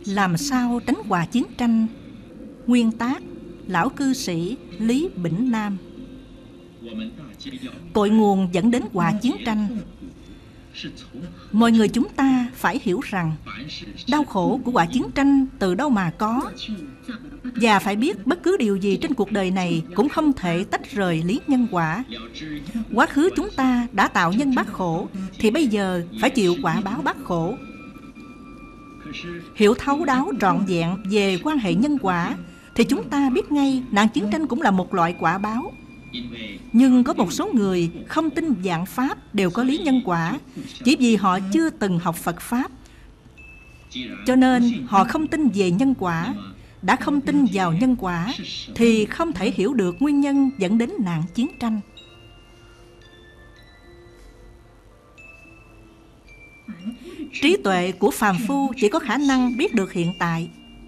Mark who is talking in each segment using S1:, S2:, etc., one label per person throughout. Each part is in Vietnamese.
S1: Làm sao tránh họa chiến tranh? Nguyên tác lão cư sĩ Lý Bỉnh Nam. Cội nguồn dẫn đến họa chiến tranh. Mọi người chúng ta phải hiểu rằng đau khổ của họa chiến tranh từ đâu mà có, và phải biết bất cứ điều gì trên cuộc đời này cũng không thể tách rời lý nhân quả. Quá khứ chúng ta đã tạo nhân bát khổ, thì bây giờ phải chịu quả báo bát khổ. Hiểu thấu đáo trọn vẹn về quan hệ nhân quả, thì chúng ta biết ngay nạn chiến tranh cũng là một loại quả báo. Nhưng có một số người không tin vạn pháp đều có lý nhân quả, chỉ vì họ chưa từng học Phật Pháp. Cho nên họ không tin về nhân quả. Đã không tin vào nhân quả thì không thể hiểu được nguyên nhân dẫn đến nạn chiến tranh. Trí tuệ của phàm phu chỉ có khả năng biết được hiện tại.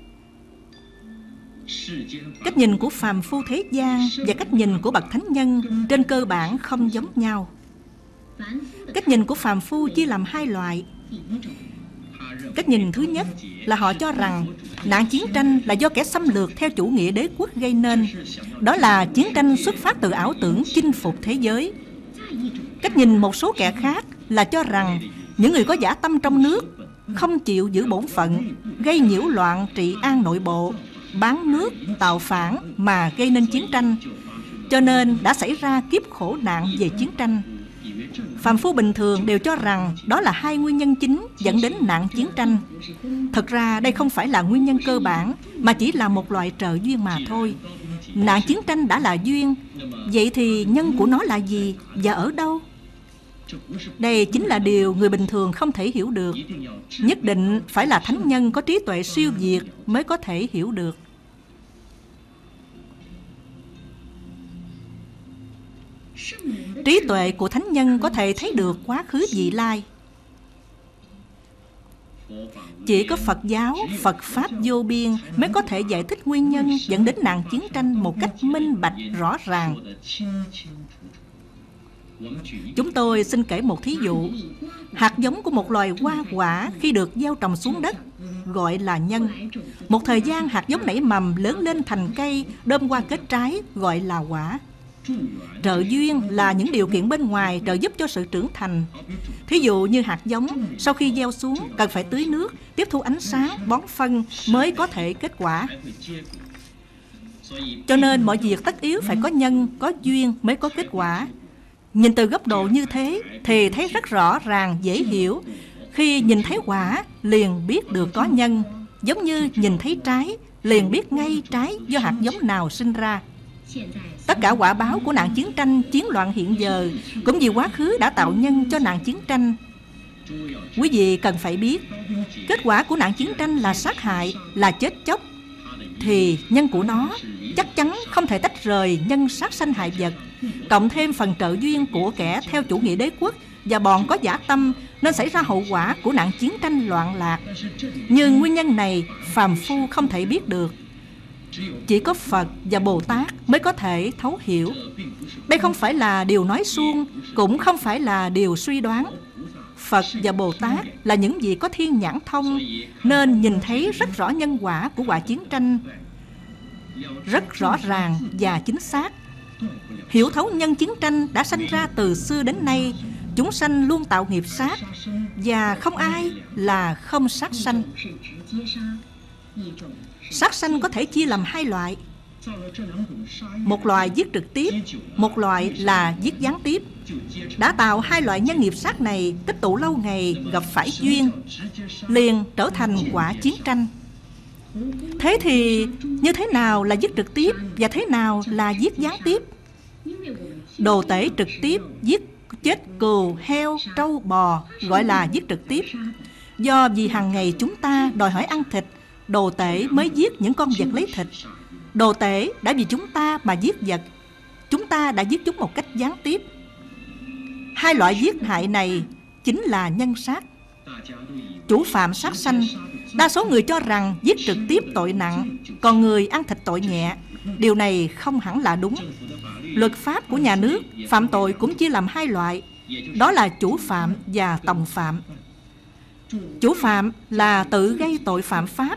S1: Cách nhìn của phàm phu thế gian và cách nhìn của bậc thánh nhân trên cơ bản không giống nhau. Cách nhìn của phàm phu chia làm hai loại. Cách nhìn thứ nhất là họ cho rằng nạn chiến tranh là do kẻ xâm lược theo chủ nghĩa đế quốc gây nên. Đó là chiến tranh xuất phát từ ảo tưởng chinh phục thế giới. Cách nhìn một số kẻ khác là cho rằng những người có dã tâm trong nước không chịu giữ bổn phận, gây nhiễu loạn trị an nội bộ, bán nước, tạo phản mà gây nên chiến tranh, cho nên đã xảy ra kiếp khổ nạn về chiến tranh. Phàm phu bình thường đều cho rằng đó là hai nguyên nhân chính dẫn đến nạn chiến tranh. Thực ra đây không phải là nguyên nhân cơ bản, mà chỉ là một loại trợ duyên mà thôi. Nạn chiến tranh đã là duyên, vậy thì nhân của nó là gì và ở đâu? Đây chính là điều người bình thường không thể hiểu được. Nhất định phải là thánh nhân có trí tuệ siêu việt mới có thể hiểu được. Trí tuệ của thánh nhân có thể thấy được quá khứ vị lai. Chỉ có Phật giáo, Phật Pháp vô biên mới có thể giải thích nguyên nhân dẫn đến nạn chiến tranh một cách minh bạch rõ ràng. Chúng tôi xin kể một thí dụ. Hạt giống của một loài hoa quả khi được gieo trồng xuống đất gọi là nhân. Một thời gian hạt giống nảy mầm lớn lên thành cây, đơm hoa kết trái gọi là quả. Trợ duyên là những điều kiện bên ngoài trợ giúp cho sự trưởng thành. Thí dụ như hạt giống sau khi gieo xuống cần phải tưới nước, tiếp thu ánh sáng, bón phân mới có thể kết quả. Cho nên mọi việc tất yếu phải có nhân, có duyên mới có kết quả. Nhìn từ góc độ như thế thì thấy rất rõ ràng, dễ hiểu. Khi nhìn thấy quả liền biết được có nhân, giống như nhìn thấy trái liền biết ngay trái do hạt giống nào sinh ra. Tất cả quả báo của nạn chiến tranh, chiến loạn hiện giờ cũng vì quá khứ đã tạo nhân cho nạn chiến tranh. Quý vị cần phải biết, kết quả của nạn chiến tranh là sát hại, là chết chóc, thì nhân của nó chắc chắn không thể tách rời nhân sát sanh hại vật, cộng thêm phần trợ duyên của kẻ theo chủ nghĩa đế quốc và bọn có dã tâm, nên xảy ra hậu quả của nạn chiến tranh loạn lạc. Nhưng nguyên nhân này phàm phu không thể biết được. Chỉ có Phật và Bồ Tát mới có thể thấu hiểu. Đây không phải là điều nói suông, cũng không phải là điều suy đoán. Phật và Bồ Tát là những vị có thiên nhãn thông, nên nhìn thấy rất rõ nhân quả của họa chiến tranh, rất rõ ràng và chính xác. Hiểu thấu nhân chiến tranh đã sanh ra từ xưa đến nay. Chúng sanh luôn tạo nghiệp sát, và không ai là không sát sanh. Sát sanh có thể chia làm hai loại. Một loại giết trực tiếp, một loại là giết gián tiếp. Đã tạo hai loại nhân nghiệp sát này, tích tụ lâu ngày gặp phải duyên, liền trở thành quả chiến tranh. Thế thì như thế nào là giết trực tiếp và thế nào là giết gián tiếp? Đồ tể trực tiếp giết chết cừu, heo, trâu, bò gọi là giết trực tiếp. Do vì hàng ngày chúng ta đòi hỏi ăn thịt, đồ tể mới giết những con vật lấy thịt. Đồ tể đã vì chúng ta mà giết vật, chúng ta đã giết chúng một cách gián tiếp. Hai loại giết hại này chính là nhân sát. Chủ phạm sát sanh, đa số người cho rằng giết trực tiếp tội nặng, còn người ăn thịt tội nhẹ. Điều này không hẳn là đúng. Luật pháp của nhà nước phạm tội cũng chia làm hai loại, đó là chủ phạm và tòng phạm. Chủ phạm là tự gây tội phạm pháp,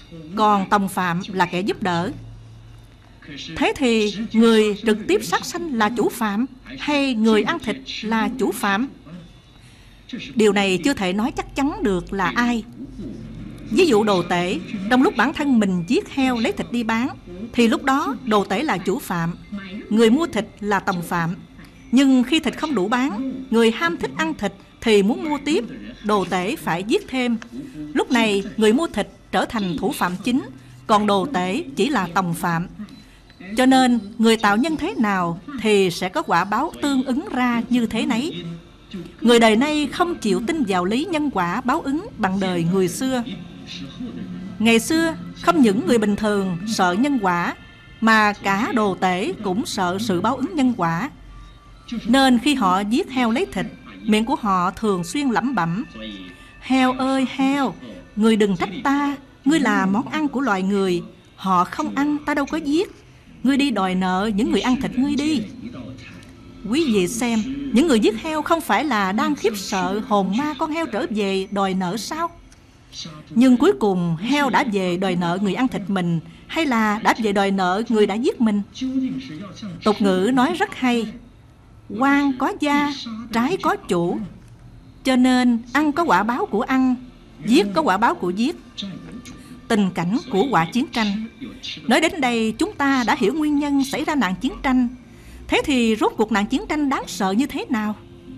S1: còn tòng phạm là kẻ giúp đỡ. Thế thì người trực tiếp sát sanh là chủ phạm, hay người ăn thịt là chủ phạm? Điều này chưa thể nói chắc chắn được là ai. Ví dụ đồ tể, trong lúc bản thân mình giết heo lấy thịt đi bán, thì lúc đó đồ tể là chủ phạm, người mua thịt là tòng phạm. Nhưng khi thịt không đủ bán, người ham thích ăn thịt thì muốn mua tiếp, đồ tể phải giết thêm. Lúc này người mua thịt trở thành thủ phạm chính, còn đồ tể chỉ là tòng phạm. Cho nên người tạo nhân thế nào thì sẽ có quả báo tương ứng ra như thế nấy. Người đời nay không chịu tin vào lý nhân quả báo ứng bằng đời người xưa. Ngày xưa không những người bình thường sợ nhân quả, mà cả đồ tể cũng sợ sự báo ứng nhân quả. Nên khi họ giết heo lấy thịt, miệng của họ thường xuyên lẩm bẩm: heo ơi heo, người đừng trách ta, ngươi là món ăn của loài người, họ không ăn ta đâu có giết, ngươi đi đòi nợ những người ăn thịt ngươi đi. Quý vị xem, những người giết heo không phải là đang khiếp sợ hồn ma con heo trở về đòi nợ sao? Nhưng cuối cùng heo đã về đòi nợ người ăn thịt mình, hay là đã về đòi nợ người đã giết mình? Tục ngữ nói rất hay: oan có gia, trái có chủ. Cho nên ăn có quả báo của ăn, giết có quả báo của giết. Tình cảnh của quả chiến tranh. Nói đến đây chúng ta đã hiểu nguyên nhân xảy ra nạn chiến tranh. Thế thì rốt cuộc nạn chiến tranh đáng sợ như thế nào?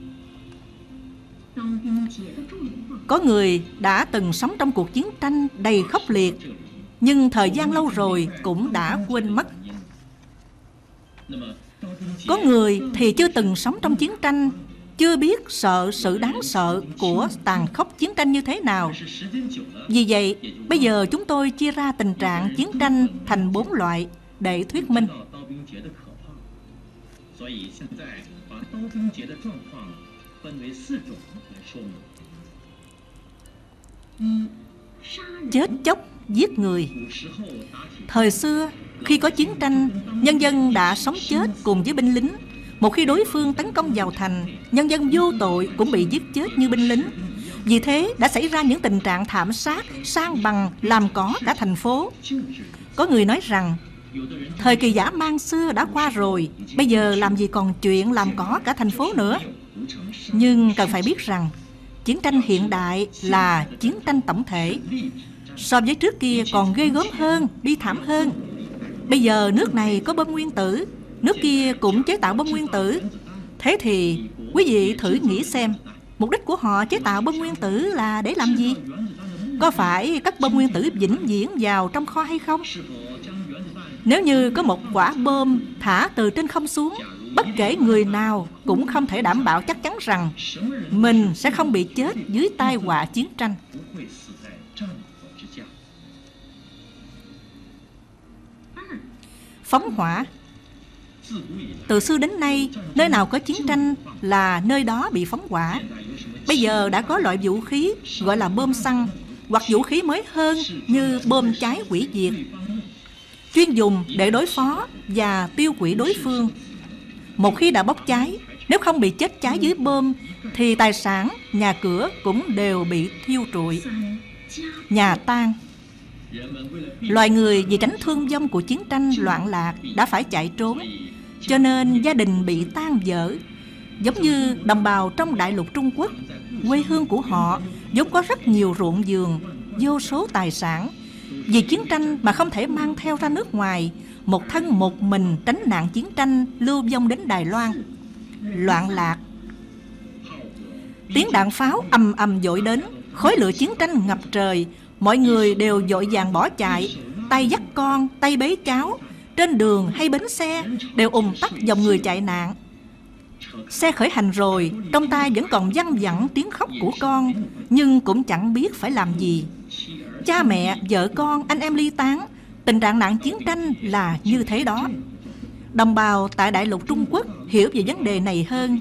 S1: Có người đã từng sống trong cuộc chiến tranh đầy khốc liệt, nhưng thời gian lâu rồi cũng đã quên mất. Có người thì chưa từng sống trong chiến tranh, chưa biết sợ sự đáng sợ của tàn khốc chiến tranh như thế nào. Vì vậy, bây giờ chúng tôi chia ra tình trạng chiến tranh thành 4 loại để thuyết minh. Chết chóc giết người. Thời xưa, khi có chiến tranh, nhân dân đã sống chết cùng với binh lính. Một khi đối phương tấn công vào thành, nhân dân vô tội cũng bị giết chết như binh lính. Vì thế đã xảy ra những tình trạng thảm sát, san bằng, làm cỏ cả thành phố. Có người nói rằng thời kỳ dã man xưa đã qua rồi, bây giờ làm gì còn chuyện làm cỏ cả thành phố nữa. Nhưng cần phải biết rằng chiến tranh hiện đại là chiến tranh tổng thể. So với trước kia còn ghê gớm hơn, bi thảm hơn. Bây giờ nước này có bom nguyên tử, nước kia cũng chế tạo bom nguyên tử. Thế thì quý vị thử nghĩ xem, mục đích của họ chế tạo bom nguyên tử là để làm gì? Có phải cất bom nguyên tử vĩnh viễn vào trong kho hay không? Nếu như có một quả bom thả từ trên không xuống, bất kể người nào cũng không thể đảm bảo chắc chắn rằng mình sẽ không bị chết dưới tai họa chiến tranh. Phóng hỏa. Từ xưa đến nay, nơi nào có chiến tranh là nơi đó bị phóng hỏa. Bây giờ đã có loại vũ khí gọi là bom xăng, hoặc vũ khí mới hơn như bom cháy hủy diệt, chuyên dùng để đối phó và tiêu hủy đối phương. Một khi đã bốc cháy, nếu không bị chết cháy dưới bom, thì tài sản, nhà cửa cũng đều bị thiêu trụi, nhà tan. Loài người vì tránh thương vong của chiến tranh loạn lạc đã phải chạy trốn, cho nên gia đình bị tan vỡ. Giống như đồng bào trong đại lục Trung Quốc, quê hương của họ vốn có rất nhiều ruộng vườn, vô số tài sản. Vì chiến tranh mà không thể mang theo ra nước ngoài, một thân một mình tránh nạn chiến tranh lưu vong đến Đài Loan. Loạn lạc. Tiếng đạn pháo ầm ầm dội đến, khói lửa chiến tranh ngập trời. Mọi người đều vội vàng bỏ chạy, tay dắt con, tay bế cháu. Trên đường hay bến xe đều ùn tắc dòng người chạy nạn. Xe khởi hành rồi, trong tai vẫn còn văng vẳng tiếng khóc của con, nhưng cũng chẳng biết phải làm gì. Cha mẹ, vợ con, anh em ly tán. Tình trạng nạn chiến tranh là như thế đó. Đồng bào tại đại lục Trung Quốc hiểu về vấn đề này hơn.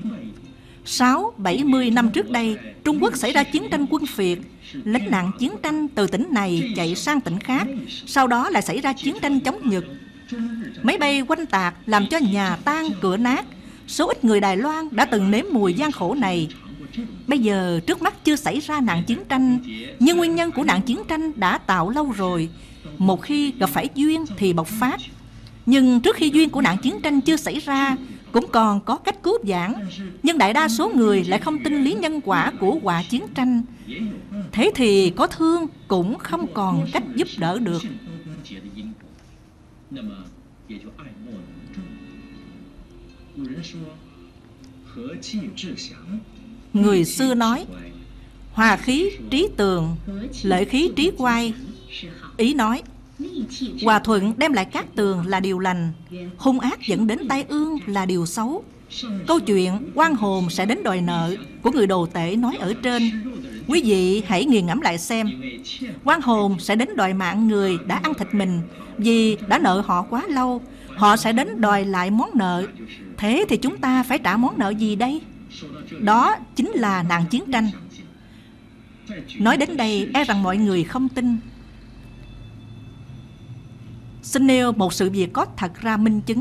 S1: 60-70 năm trước đây, Trung Quốc xảy ra chiến tranh quân phiệt. Lánh nạn chiến tranh từ tỉnh này chạy sang tỉnh khác, sau đó lại xảy ra chiến tranh chống Nhật. Máy bay oanh tạc làm cho nhà tan cửa nát. Số ít người Đài Loan đã từng nếm mùi gian khổ này. Bây giờ trước mắt chưa xảy ra nạn chiến tranh, nhưng nguyên nhân của nạn chiến tranh đã tạo lâu rồi. Một khi gặp phải duyên thì bộc phát. Nhưng trước khi duyên của nạn chiến tranh chưa xảy ra, cũng còn có cách cứu vãn. Nhưng đại đa số người lại không tin lý nhân quả của họa chiến tranh. Thế thì có thương cũng không còn cách giúp đỡ được. Người xưa nói, hòa khí trí tường, lợi khí trí quai. Ý nói, hòa thuận đem lại cát tường là điều lành, hung ác dẫn đến tai ương là điều xấu. Câu chuyện oan hồn sẽ đến đòi nợ của người đồ tể nói ở trên, quý vị hãy nghiền ngẫm lại xem. Oan hồn sẽ đến đòi mạng người đã ăn thịt mình, vì đã nợ họ quá lâu. Họ sẽ đến đòi lại món nợ. Thế thì chúng ta phải trả món nợ gì đây? Đó chính là nạn chiến tranh. Nói đến đây e rằng mọi người không tin. Xin nêu một sự việc có thật ra minh chứng.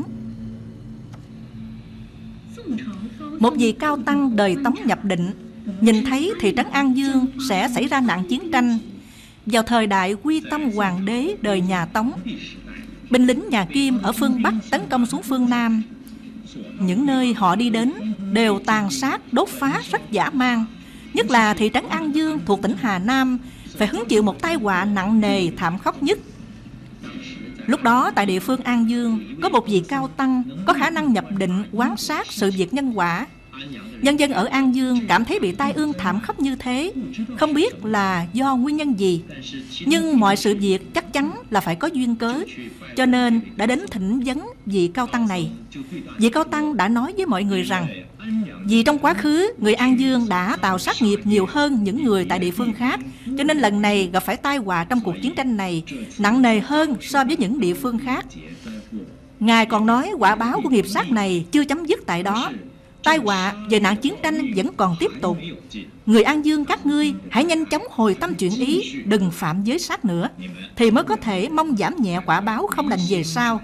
S1: Một vị cao tăng đời Tống nhập định, nhìn thấy thị trấn An Dương sẽ xảy ra nạn chiến tranh. Vào thời đại Quy Tâm Hoàng đế đời nhà Tống, binh lính nhà Kim ở phương Bắc tấn công xuống phương Nam. Những nơi họ đi đến đều tàn sát, đốt phá rất dã man. Nhất là thị trấn An Dương thuộc tỉnh Hà Nam phải hứng chịu một tai họa nặng nề, thảm khốc nhất. Lúc đó tại địa phương An Dương có một vị cao tăng có khả năng nhập định quan sát sự việc nhân quả. Nhân dân ở An Dương cảm thấy bị tai ương thảm khốc như thế, không biết là do nguyên nhân gì. Nhưng mọi sự việc chắc chắn là phải có duyên cớ, cho nên đã đến thỉnh vấn vị cao tăng này. Vị cao tăng đã nói với mọi người rằng, vì trong quá khứ người An Dương đã tạo sát nghiệp nhiều hơn những người tại địa phương khác, cho nên lần này gặp phải tai họa trong cuộc chiến tranh này nặng nề hơn so với những địa phương khác. Ngài còn nói quả báo của nghiệp sát này chưa chấm dứt tại đó. Tai họa về nạn chiến tranh vẫn còn tiếp tục. Người An Dương các ngươi hãy nhanh chóng hồi tâm chuyển ý, đừng phạm giới sát nữa, thì mới có thể mong giảm nhẹ quả báo không lành về sau.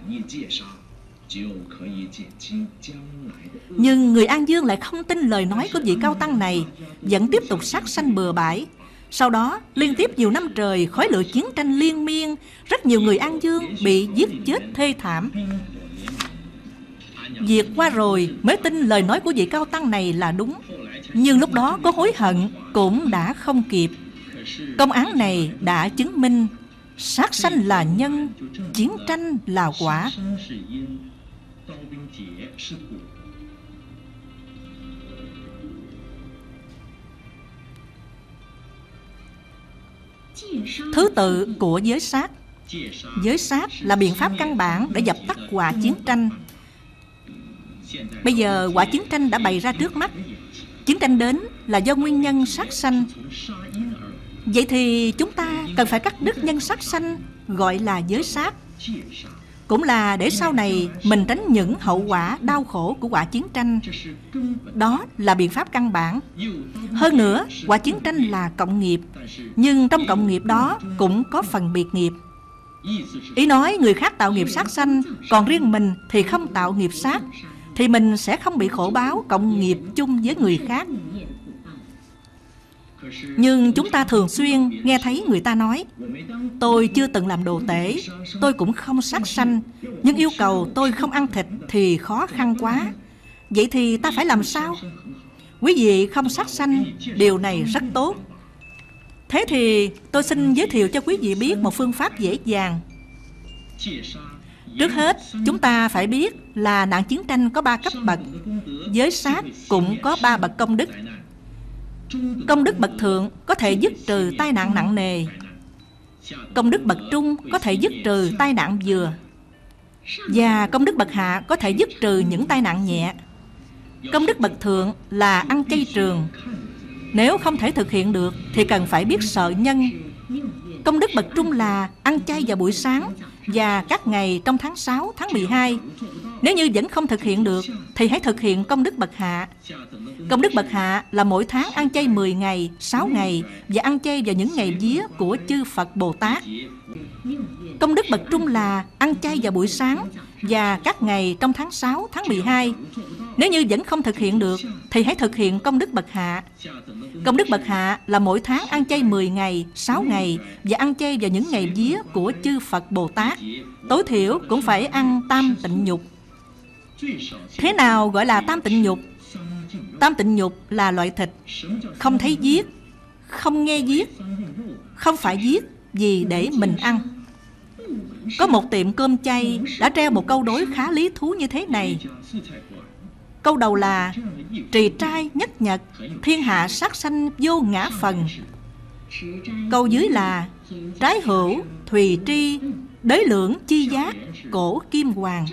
S1: Nhưng người An Dương lại không tin lời nói của vị cao tăng này, vẫn tiếp tục sát sanh bừa bãi. Sau đó liên tiếp nhiều năm trời khói lửa chiến tranh liên miên, rất nhiều người An Dương bị giết chết thê thảm. Việc qua rồi mới tin lời nói của vị cao tăng này là đúng. Nhưng lúc đó có hối hận cũng đã không kịp. Công án này đã chứng minh sát sanh là nhân, chiến tranh là quả. Thứ tự của giới sát. Giới sát là biện pháp căn bản để dập tắt họa chiến tranh. Bây giờ họa chiến tranh đã bày ra trước mắt. Chiến tranh đến là do nguyên nhân sát sanh. Vậy thì chúng ta cần phải cắt đứt nhân sát sanh, gọi là giới sát. Cũng là để sau này mình tránh những hậu quả đau khổ của họa chiến tranh. Đó là biện pháp căn bản. Hơn nữa, họa chiến tranh là cộng nghiệp, nhưng trong cộng nghiệp đó cũng có phần biệt nghiệp. Ý nói người khác tạo nghiệp sát sanh, còn riêng mình thì không tạo nghiệp sát, thì mình sẽ không bị khổ báo cộng nghiệp chung với người khác. Nhưng chúng ta thường xuyên nghe thấy người ta nói, tôi chưa từng làm đồ tể, tôi cũng không sát sanh, nhưng yêu cầu tôi không ăn thịt thì khó khăn quá. Vậy thì ta phải làm sao? Quý vị không sát sanh, điều này rất tốt. Thế thì tôi xin giới thiệu cho quý vị biết một phương pháp dễ dàng. Trước hết, chúng ta phải biết là nạn chiến tranh có 3 cấp bậc. Giới sát cũng có 3 bậc công đức. Công đức bậc thượng có thể dứt trừ tai nạn nặng nề. Công đức bậc trung có thể dứt trừ tai nạn vừa. Và công đức bậc hạ có thể dứt trừ những tai nạn nhẹ. Công đức bậc thượng là ăn chay trường. Nếu không thể thực hiện được thì cần phải biết sợ nhân. Công đức bậc trung là ăn chay vào buổi sáng và các ngày trong tháng 6, tháng 12. Nếu như vẫn không thực hiện được thì hãy thực hiện công đức bậc hạ. Công đức bậc hạ là mỗi tháng ăn chay 10 ngày, 6 ngày và ăn chay vào những ngày vía của chư Phật Bồ Tát. Công đức bậc trung là ăn chay vào buổi sáng và các ngày trong tháng 6, tháng 12. Nếu như vẫn không thực hiện được thì hãy thực hiện công đức bậc hạ. Công đức bậc hạ là mỗi tháng ăn chay 10 ngày, 6 ngày và ăn chay vào những ngày vía của chư Phật Bồ Tát. Tối thiểu cũng phải ăn tam tịnh nhục. Thế nào gọi là tam tịnh nhục? Tam tịnh nhục là loại thịt không thấy giết, không nghe giết, không phải giết vì để mình ăn. Có một tiệm cơm chay đã treo một câu đối khá lý thú như thế này. Câu đầu là: trì trai nhất nhật, thiên hạ sát sanh vô ngã phần. Câu dưới là: trái hữu, thùy tri, đới lưỡng chi giác, cổ kim hoàng.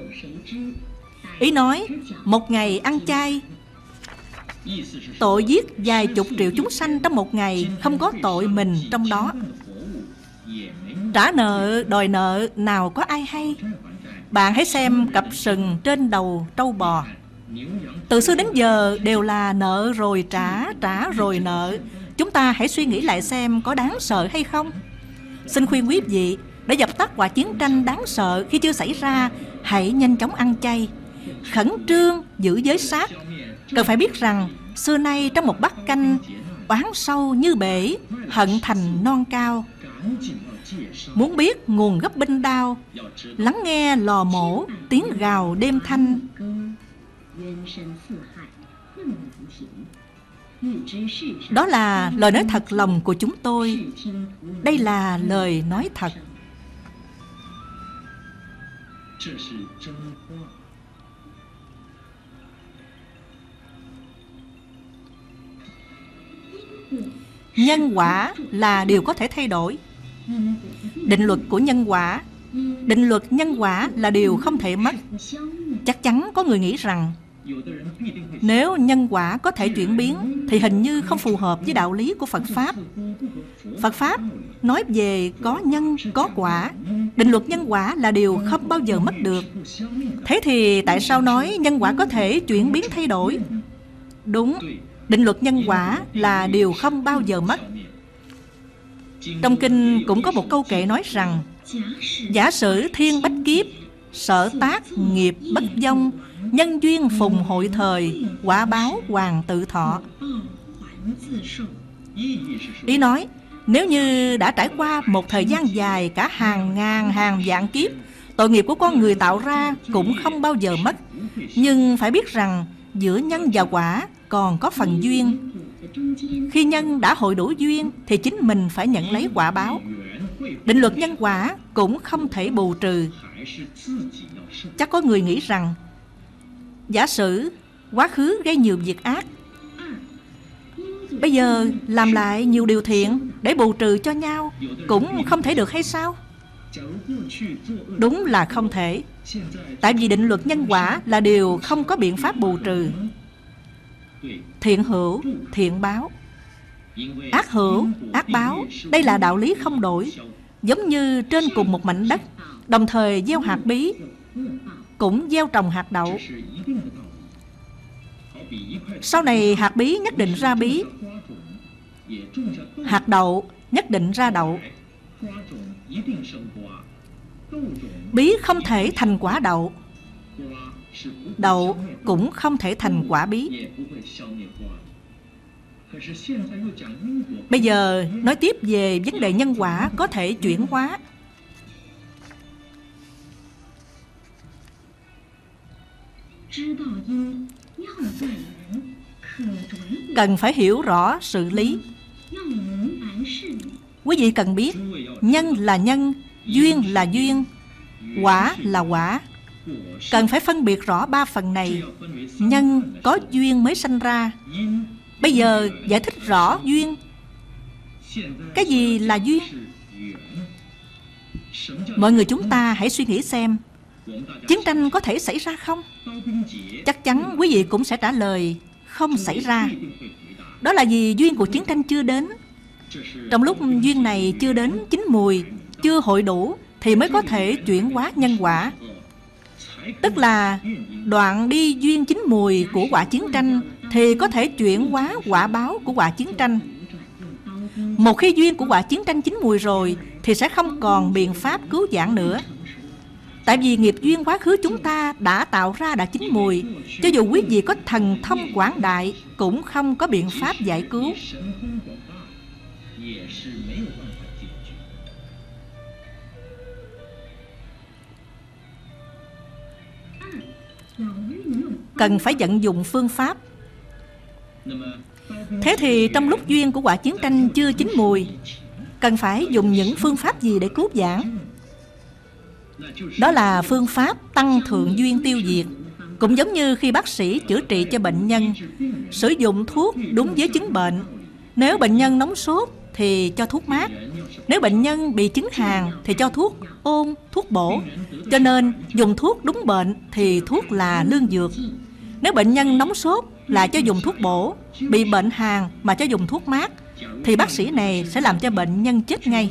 S1: Ý nói, một ngày ăn chay, tội giết vài chục triệu chúng sanh trong một ngày, không có tội mình trong đó. Trả nợ, đòi nợ nào có ai hay. Bạn hãy xem cặp sừng trên đầu trâu bò. Từ xưa đến giờ đều là nợ rồi trả, trả rồi nợ. Chúng ta hãy suy nghĩ lại xem có đáng sợ hay không. Xin khuyên quý vị, để dập tắt quả chiến tranh đáng sợ khi chưa xảy ra, hãy nhanh chóng ăn chay, khẩn trương giữ giới sát. Cần phải biết rằng xưa nay trong một bát canh, oán sâu như bể, hận thành non cao. Muốn biết nguồn gốc binh đao, lắng nghe lò mổ tiếng gào đêm thanh. Đó là lời nói thật lòng của chúng tôi. Đây là lời nói thật. Nhân quả là điều có thể thay đổi. Định luật của nhân quả, định luật nhân quả là điều không thể mất. Chắc chắn có người nghĩ rằng nếu nhân quả có thể chuyển biến thì hình như không phù hợp với đạo lý của Phật Pháp. Phật Pháp nói về có nhân, có quả. Định luật nhân quả là điều không bao giờ mất được. Thế thì tại sao nói nhân quả có thể chuyển biến thay đổi? Đúng, định luật nhân quả là điều không bao giờ mất. Trong kinh cũng có một câu kệ nói rằng: giả sử thiên bách kiếp, sở tác nghiệp bất vong, nhân duyên phùng hội thời, quả báo hoàn tự thọ. Ý nói, nếu như đã trải qua một thời gian dài, cả hàng ngàn hàng vạn kiếp, tội nghiệp của con người tạo ra cũng không bao giờ mất. Nhưng phải biết rằng giữa nhân và quả còn có phần duyên. Khi nhân đã hội đủ duyên thì chính mình phải nhận lấy quả báo. Định luật nhân quả cũng không thể bù trừ. Chắc có người nghĩ rằng giả sử quá khứ gây nhiều việc ác, bây giờ làm lại nhiều điều thiện để bù trừ cho nhau cũng không thể được hay sao? Đúng là không thể. Tại vì định luật nhân quả là điều không có biện pháp bù trừ. Thiện hữu, thiện báo. Ác hữu, ác báo. Đây là đạo lý không đổi. Giống như trên cùng một mảnh đất đồng thời gieo hạt bí, cũng gieo trồng hạt đậu. Sau này hạt bí nhất định ra bí, hạt đậu nhất định ra đậu. Bí không thể thành quả đậu, đậu cũng không thể thành quả bí. Bây giờ nói tiếp về vấn đề nhân quả có thể chuyển hóa. Cần phải hiểu rõ sự lý. Quý vị cần biết nhân là nhân, duyên là duyên, quả là quả. Cần phải phân biệt rõ ba phần này. Nhân có duyên mới sanh ra. Bây giờ giải thích rõ duyên. Cái gì là duyên? Mọi người chúng ta hãy suy nghĩ xem, chiến tranh có thể xảy ra không? Chắc chắn quý vị cũng sẽ trả lời không xảy ra. Đó là vì duyên của chiến tranh chưa đến. Trong lúc duyên này chưa đến chín mùi, chưa hội đủ thì mới có thể chuyển hóa nhân quả. Tức là đoạn đi duyên chín mùi của quả chiến tranh thì có thể chuyển hóa quả báo của quả chiến tranh. Một khi duyên của quả chiến tranh chín mùi rồi thì sẽ không còn biện pháp cứu vãn nữa. Tại vì nghiệp duyên quá khứ chúng ta đã tạo ra đã chín mùi, cho dù quý vị có thần thông quảng đại cũng không có biện pháp giải cứu. Cần phải vận dụng phương pháp. Thế thì trong lúc duyên của quả chiến tranh chưa chín mùi, cần phải dùng những phương pháp gì để cứu vãn? Đó là phương pháp tăng thượng duyên tiêu diệt. Cũng giống như khi bác sĩ chữa trị cho bệnh nhân, sử dụng thuốc đúng với chứng bệnh. Nếu bệnh nhân nóng sốt thì cho thuốc mát. Nếu bệnh nhân bị chứng hàn thì cho thuốc ôn, thuốc bổ. Cho nên dùng thuốc đúng bệnh thì thuốc là lương dược. Nếu bệnh nhân nóng sốt là cho dùng thuốc bổ, bị bệnh hàn mà cho dùng thuốc mát, thì bác sĩ này sẽ làm cho bệnh nhân chết ngay.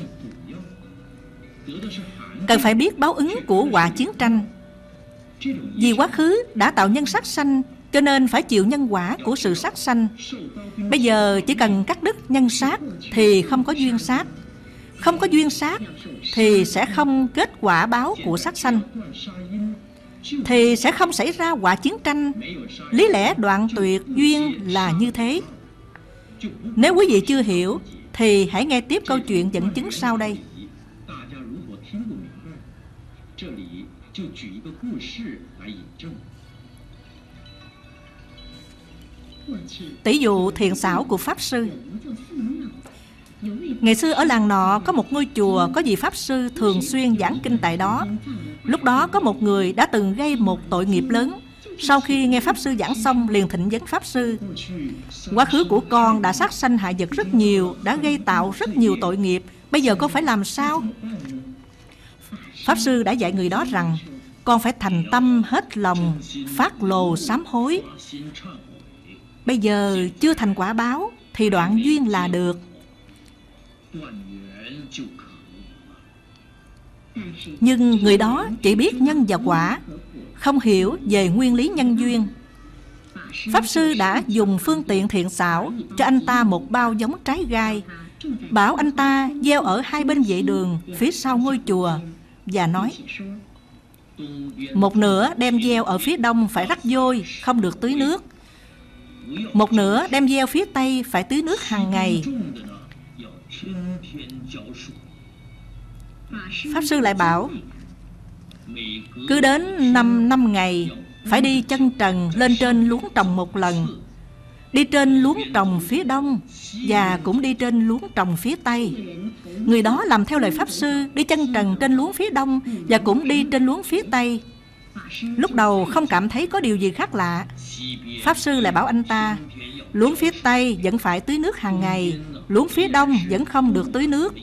S1: Cần phải biết báo ứng của quả chiến tranh. Vì quá khứ đã tạo nhân sát sanh, cho nên phải chịu nhân quả của sự sát sanh. Bây giờ chỉ cần cắt đứt nhân sát thì không có duyên sát. Không có duyên sát thì sẽ không kết quả báo của sát sanh, thì sẽ không xảy ra quả chiến tranh. Lý lẽ đoạn tuyệt duyên là như thế. Nếu quý vị chưa hiểu thì hãy nghe tiếp câu chuyện dẫn chứng sau đây. Tỷ dụ thiện xảo của Pháp Sư. Ngày xưa ở làng nọ có một ngôi chùa có vị Pháp Sư thường xuyên giảng kinh tại đó. Lúc đó có một người đã từng gây một tội nghiệp lớn. Sau khi nghe Pháp Sư giảng xong liền thỉnh vấn Pháp Sư: quá khứ của con đã sát sanh hại vật rất nhiều, đã gây tạo rất nhiều tội nghiệp, bây giờ con phải làm sao? Pháp Sư đã dạy người đó rằng con phải thành tâm hết lòng, phát lồ sám hối. Bây giờ chưa thành quả báo thì đoạn duyên là được. Nhưng người đó chỉ biết nhân và quả, không hiểu về nguyên lý nhân duyên. Pháp Sư đã dùng phương tiện thiện xảo cho anh ta một bao giống trái gai, bảo anh ta gieo ở hai bên vệ đường phía sau ngôi chùa, và nói: một nửa đem gieo ở phía đông phải rắc vôi, không được tưới nước. Một nửa đem gieo phía tây phải tưới nước hàng ngày. Pháp Sư lại bảo: cứ đến 5 ngày phải đi chân trần lên trên luống trồng một lần. Đi trên luống trồng phía đông và cũng đi trên luống trồng phía tây. Người đó làm theo lời Pháp Sư, đi chân trần trên luống phía đông và cũng đi trên luống phía tây. Lúc đầu không cảm thấy có điều gì khác lạ. Pháp Sư lại bảo anh ta: luống phía tây vẫn phải tưới nước hàng ngày, luống phía đông vẫn không được tưới nước.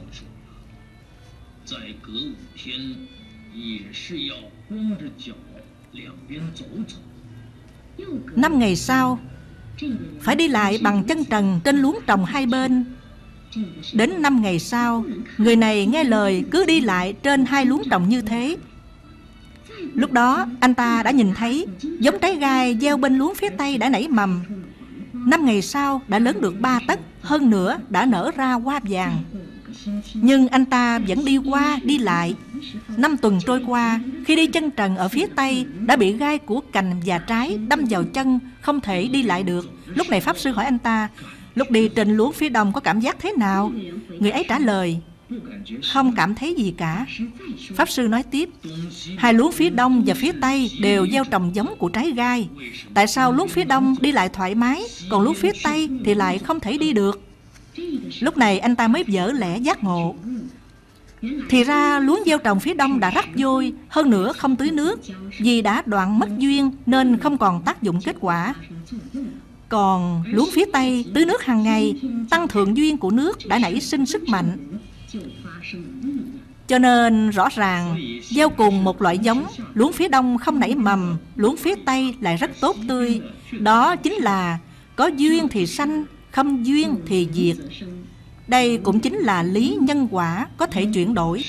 S1: 5 ngày sau phải đi lại bằng chân trần trên luống trồng hai bên. Đến 5 ngày sau, người này nghe lời cứ đi lại trên hai luống trồng như thế. Lúc đó anh ta đã nhìn thấy giống trái gai gieo bên luống phía tây đã nảy mầm. 5 ngày sau đã lớn được 3 tấc, hơn nữa đã nở ra hoa vàng. Nhưng anh ta vẫn đi qua đi lại. 5 tuần trôi qua, khi đi chân trần ở phía tây đã bị gai của cành và trái đâm vào chân, không thể đi lại được. Lúc này Pháp Sư hỏi anh ta: lúc đi trên luống phía đông có cảm giác thế nào? Người ấy trả lời: không cảm thấy gì cả. Pháp Sư nói tiếp: hai luống phía đông và phía tây đều gieo trồng giống của trái gai. Tại sao luống phía đông đi lại thoải mái, còn luống phía tây thì lại không thể đi được? Lúc này anh ta mới vỡ lẽ giác ngộ. Thì ra luống gieo trồng phía đông đã rắc vôi, hơn nữa không tưới nước. Vì đã đoạn mất duyên nên không còn tác dụng kết quả. Còn luống phía tây tưới nước hàng ngày, tăng thượng duyên của nước đã nảy sinh sức mạnh. Cho nên rõ ràng gieo cùng một loại giống, luống phía đông không nảy mầm, luống phía tây lại rất tốt tươi. Đó chính là có duyên thì sanh, không duyên thì diệt. Đây cũng chính là lý nhân quả có thể chuyển đổi.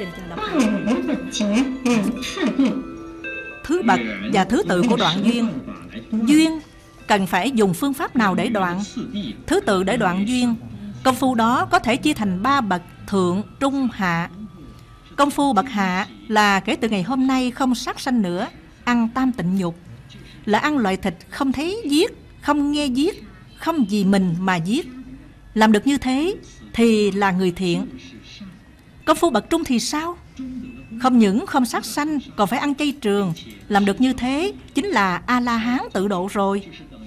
S1: Thứ bậc và thứ tự của đoạn duyên. Duyên cần phải dùng phương pháp nào để đoạn? Thứ tự để đoạn duyên. Công phu đó có thể chia thành 3 bậc: thượng, trung, hạ. Công phu bậc hạ là kể từ ngày hôm nay không sát sanh nữa, ăn tam tịnh nhục, là ăn loại thịt không thấy giết, không nghe giết, không vì mình mà giết. Làm được như thế thì là người thiện. Công phu bậc trung thì sao? Không những không sát sanh, còn phải ăn chay trường. Làm được như thế chính là A-la-hán tự độ rồi.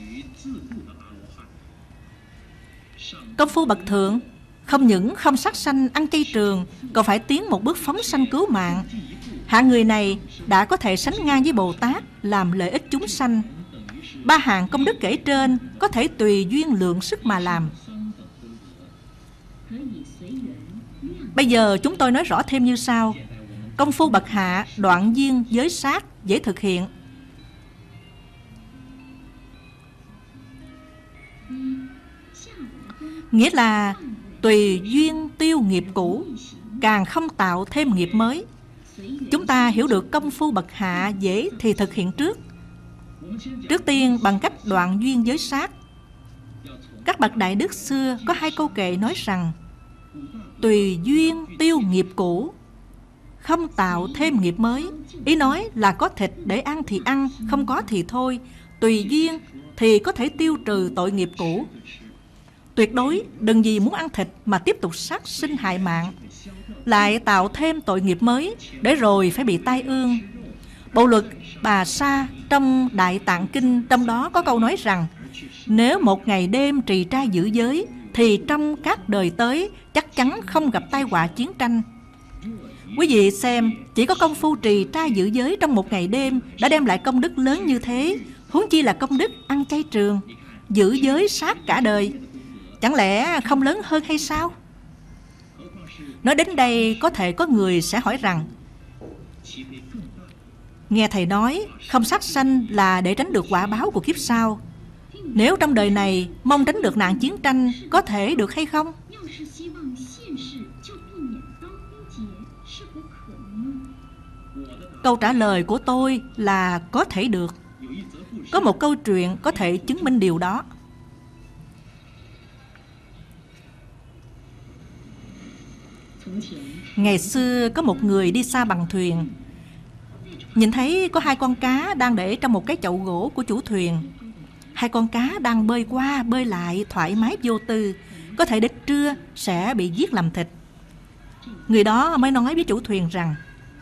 S1: Công phu bậc thượng không những không sát sanh, ăn chay trường, còn phải tiến một bước phóng sanh cứu mạng. Hạng người này đã có thể sánh ngang với Bồ Tát, làm lợi ích chúng sanh. 3 hạng công đức kể trên có thể tùy duyên lượng sức mà làm. Bây giờ chúng tôi nói rõ thêm như sau. Công phu bậc hạ đoạn duyên giới sát dễ thực hiện. Nghĩa là tùy duyên tiêu nghiệp cũ, càng không tạo thêm nghiệp mới. Chúng ta hiểu được công phu bậc hạ dễ thì thực hiện trước. Trước tiên bằng cách đoạn duyên giới sát. Các bậc đại đức xưa có 2 câu kệ nói rằng: tùy duyên tiêu nghiệp cũ, không tạo thêm nghiệp mới. Ý nói là có thịt để ăn thì ăn, không có thì thôi. Tùy duyên thì có thể tiêu trừ tội nghiệp cũ. Tuyệt đối đừng vì muốn ăn thịt mà tiếp tục sát sinh hại mạng, lại tạo thêm tội nghiệp mới, để rồi phải bị tai ương. Bộ luật Bà Sa trong Đại Tạng Kinh, trong đó có câu nói rằng: nếu một ngày đêm trì trai giữ giới, thì trong các đời tới chắc chắn không gặp tai họa chiến tranh. Quý vị xem, chỉ có công phu trì trai giữ giới trong một ngày đêm đã đem lại công đức lớn như thế, huống chi là công đức ăn chay trường, giữ giới sát cả đời. Chẳng lẽ không lớn hơn hay sao? Nói đến đây, có thể có người sẽ hỏi rằng: nghe thầy nói không sát sanh là để tránh được quả báo của kiếp sau. Nếu trong đời này mong tránh được nạn chiến tranh, có thể được hay không? Câu trả lời của tôi là có thể được. Có một câu chuyện có thể chứng minh điều đó. Ngày xưa có một người đi xa bằng thuyền, nhìn thấy có 2 con cá đang để trong một cái chậu gỗ của chủ thuyền. 2 con cá đang bơi qua bơi lại thoải mái vô tư, có thể đến trưa sẽ bị giết làm thịt. Người đó mới nói với chủ thuyền rằng: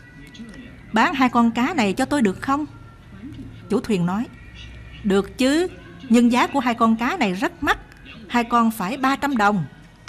S1: bán 2 con cá này cho tôi được không? Chủ thuyền nói: được chứ, nhưng giá của 2 con cá này rất mắc, 2 con phải 300 đồng.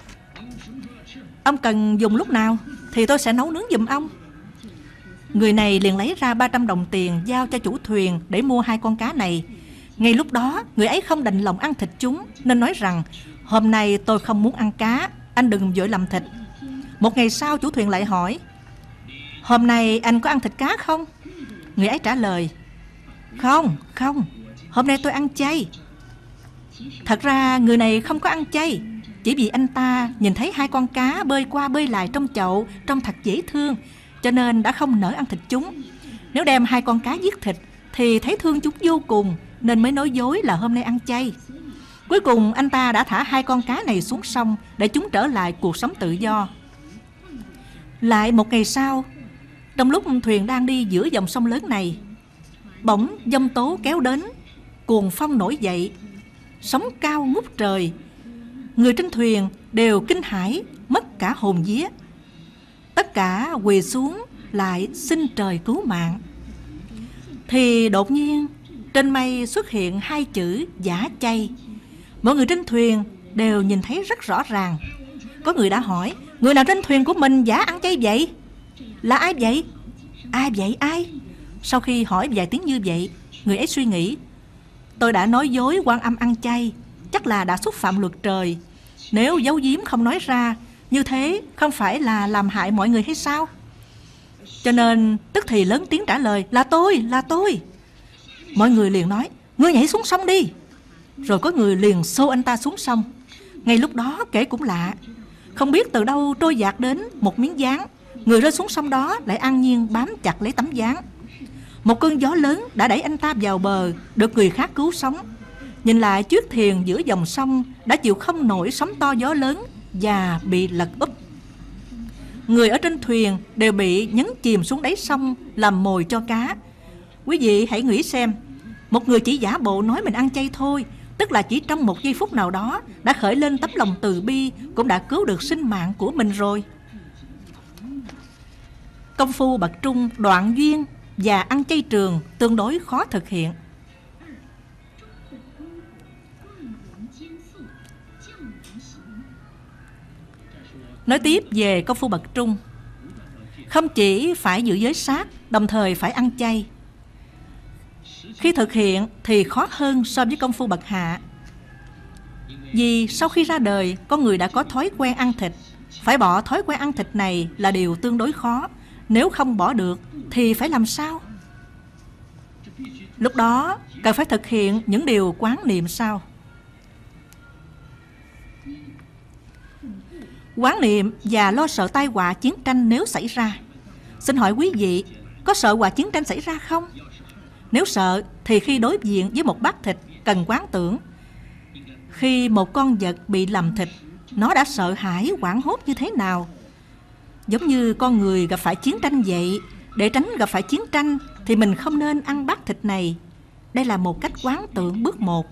S1: Ông cần dùng lúc nào thì tôi sẽ nấu nướng giùm ông. Người này liền lấy ra 300 đồng tiền giao cho chủ thuyền để mua 2 con cá này. Ngay lúc đó, người ấy không đành lòng ăn thịt chúng, nên nói rằng: hôm nay tôi không muốn ăn cá, anh đừng vội làm thịt. Một ngày sau, chủ thuyền lại hỏi: hôm nay anh có ăn thịt cá không? Người ấy trả lời: không, hôm nay tôi ăn chay. Thật ra người này không có ăn chay, chỉ vì anh ta nhìn thấy 2 con cá bơi qua bơi lại trong chậu trông thật dễ thương, cho nên đã không nỡ ăn thịt chúng. Nếu đem 2 con cá giết thịt thì thấy thương chúng vô cùng, nên mới nói dối là hôm nay ăn chay. Cuối cùng anh ta đã thả 2 con cá này xuống sông để chúng trở lại cuộc sống tự do. Lại một ngày sau, trong lúc thuyền đang đi giữa dòng sông lớn này, bỗng giông tố kéo đến, cuồng phong nổi dậy, sóng cao ngút trời. Người trên thuyền đều kinh hãi, mất cả hồn vía. Tất cả quỳ xuống lại xin trời cứu mạng. Thì đột nhiên trên mây xuất hiện 2 chữ giả chay. Mọi người trên thuyền đều nhìn thấy rất rõ ràng. Có người đã hỏi: người nào trên thuyền của mình giả ăn chay vậy? Là ai vậy? Ai vậy ai? Sau khi hỏi vài tiếng như vậy, người ấy suy nghĩ: tôi đã nói dối Quan Âm ăn chay, chắc là đã xúc phạm luật trời. Nếu giấu giếm không nói ra, như thế không phải là làm hại mọi người hay sao? Cho nên tức thì lớn tiếng trả lời: là tôi. Mọi người liền nói: ngươi nhảy xuống sông đi. Rồi có người liền xô anh ta xuống sông. Ngay lúc đó kể cũng lạ, không biết từ đâu trôi dạt đến một miếng dán, người rơi xuống sông đó lại an nhiên bám chặt lấy tấm ván. Một cơn gió lớn đã đẩy anh ta vào bờ, được người khác cứu sống. Nhìn lại chiếc thuyền giữa dòng sông đã chịu không nổi sóng to gió lớn và bị lật úp. Người ở trên thuyền đều bị nhấn chìm xuống đáy sông làm mồi cho cá. Quý vị hãy nghĩ xem, một người chỉ giả bộ nói mình ăn chay thôi, tức là chỉ trong một giây phút nào đó đã khởi lên tấm lòng từ bi, cũng đã cứu được sinh mạng của mình rồi. Công phu bậc trung, đoạn duyên và ăn chay trường tương đối khó thực hiện. Nói tiếp về công phu bậc trung, không chỉ phải giữ giới sát, đồng thời phải ăn chay. Khi thực hiện thì khó hơn so với công phu bậc hạ. Vì sau khi ra đời, con người đã có thói quen ăn thịt. Phải bỏ thói quen ăn thịt này là điều tương đối khó. Nếu không bỏ được thì phải làm sao? Lúc đó cần phải thực hiện những điều quán niệm sau. Quán niệm và lo sợ tai họa chiến tranh nếu xảy ra. Xin hỏi quý vị, có sợ họa chiến tranh xảy ra không? Nếu sợ thì khi đối diện với một bát thịt cần quán tưởng. Khi một con vật bị làm thịt, nó đã sợ hãi hoảng hốt như thế nào? Giống như con người gặp phải chiến tranh vậy. Để tránh gặp phải chiến tranh thì mình không nên ăn bát thịt này. Đây là một cách quán tưởng bước 1.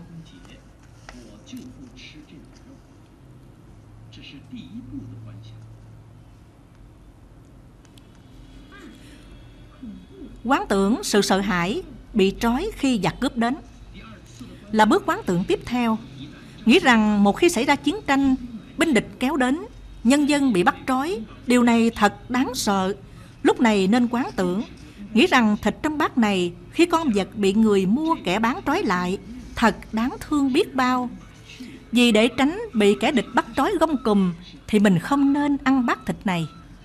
S1: Quán tưởng sự sợ hãi bị trói khi giặc cướp đến là bước quán tưởng tiếp theo. Nghĩ rằng một khi xảy ra chiến tranh, binh địch kéo đến, nhân dân bị bắt trói, điều này thật đáng sợ. Lúc này nên quán tưởng, nghĩ rằng thịt trong bát này khi con vật bị người mua kẻ bán trói lại, thật đáng thương biết bao. Vì để tránh bị kẻ địch bắt trói gông cùm thì mình không nên ăn bát thịt này.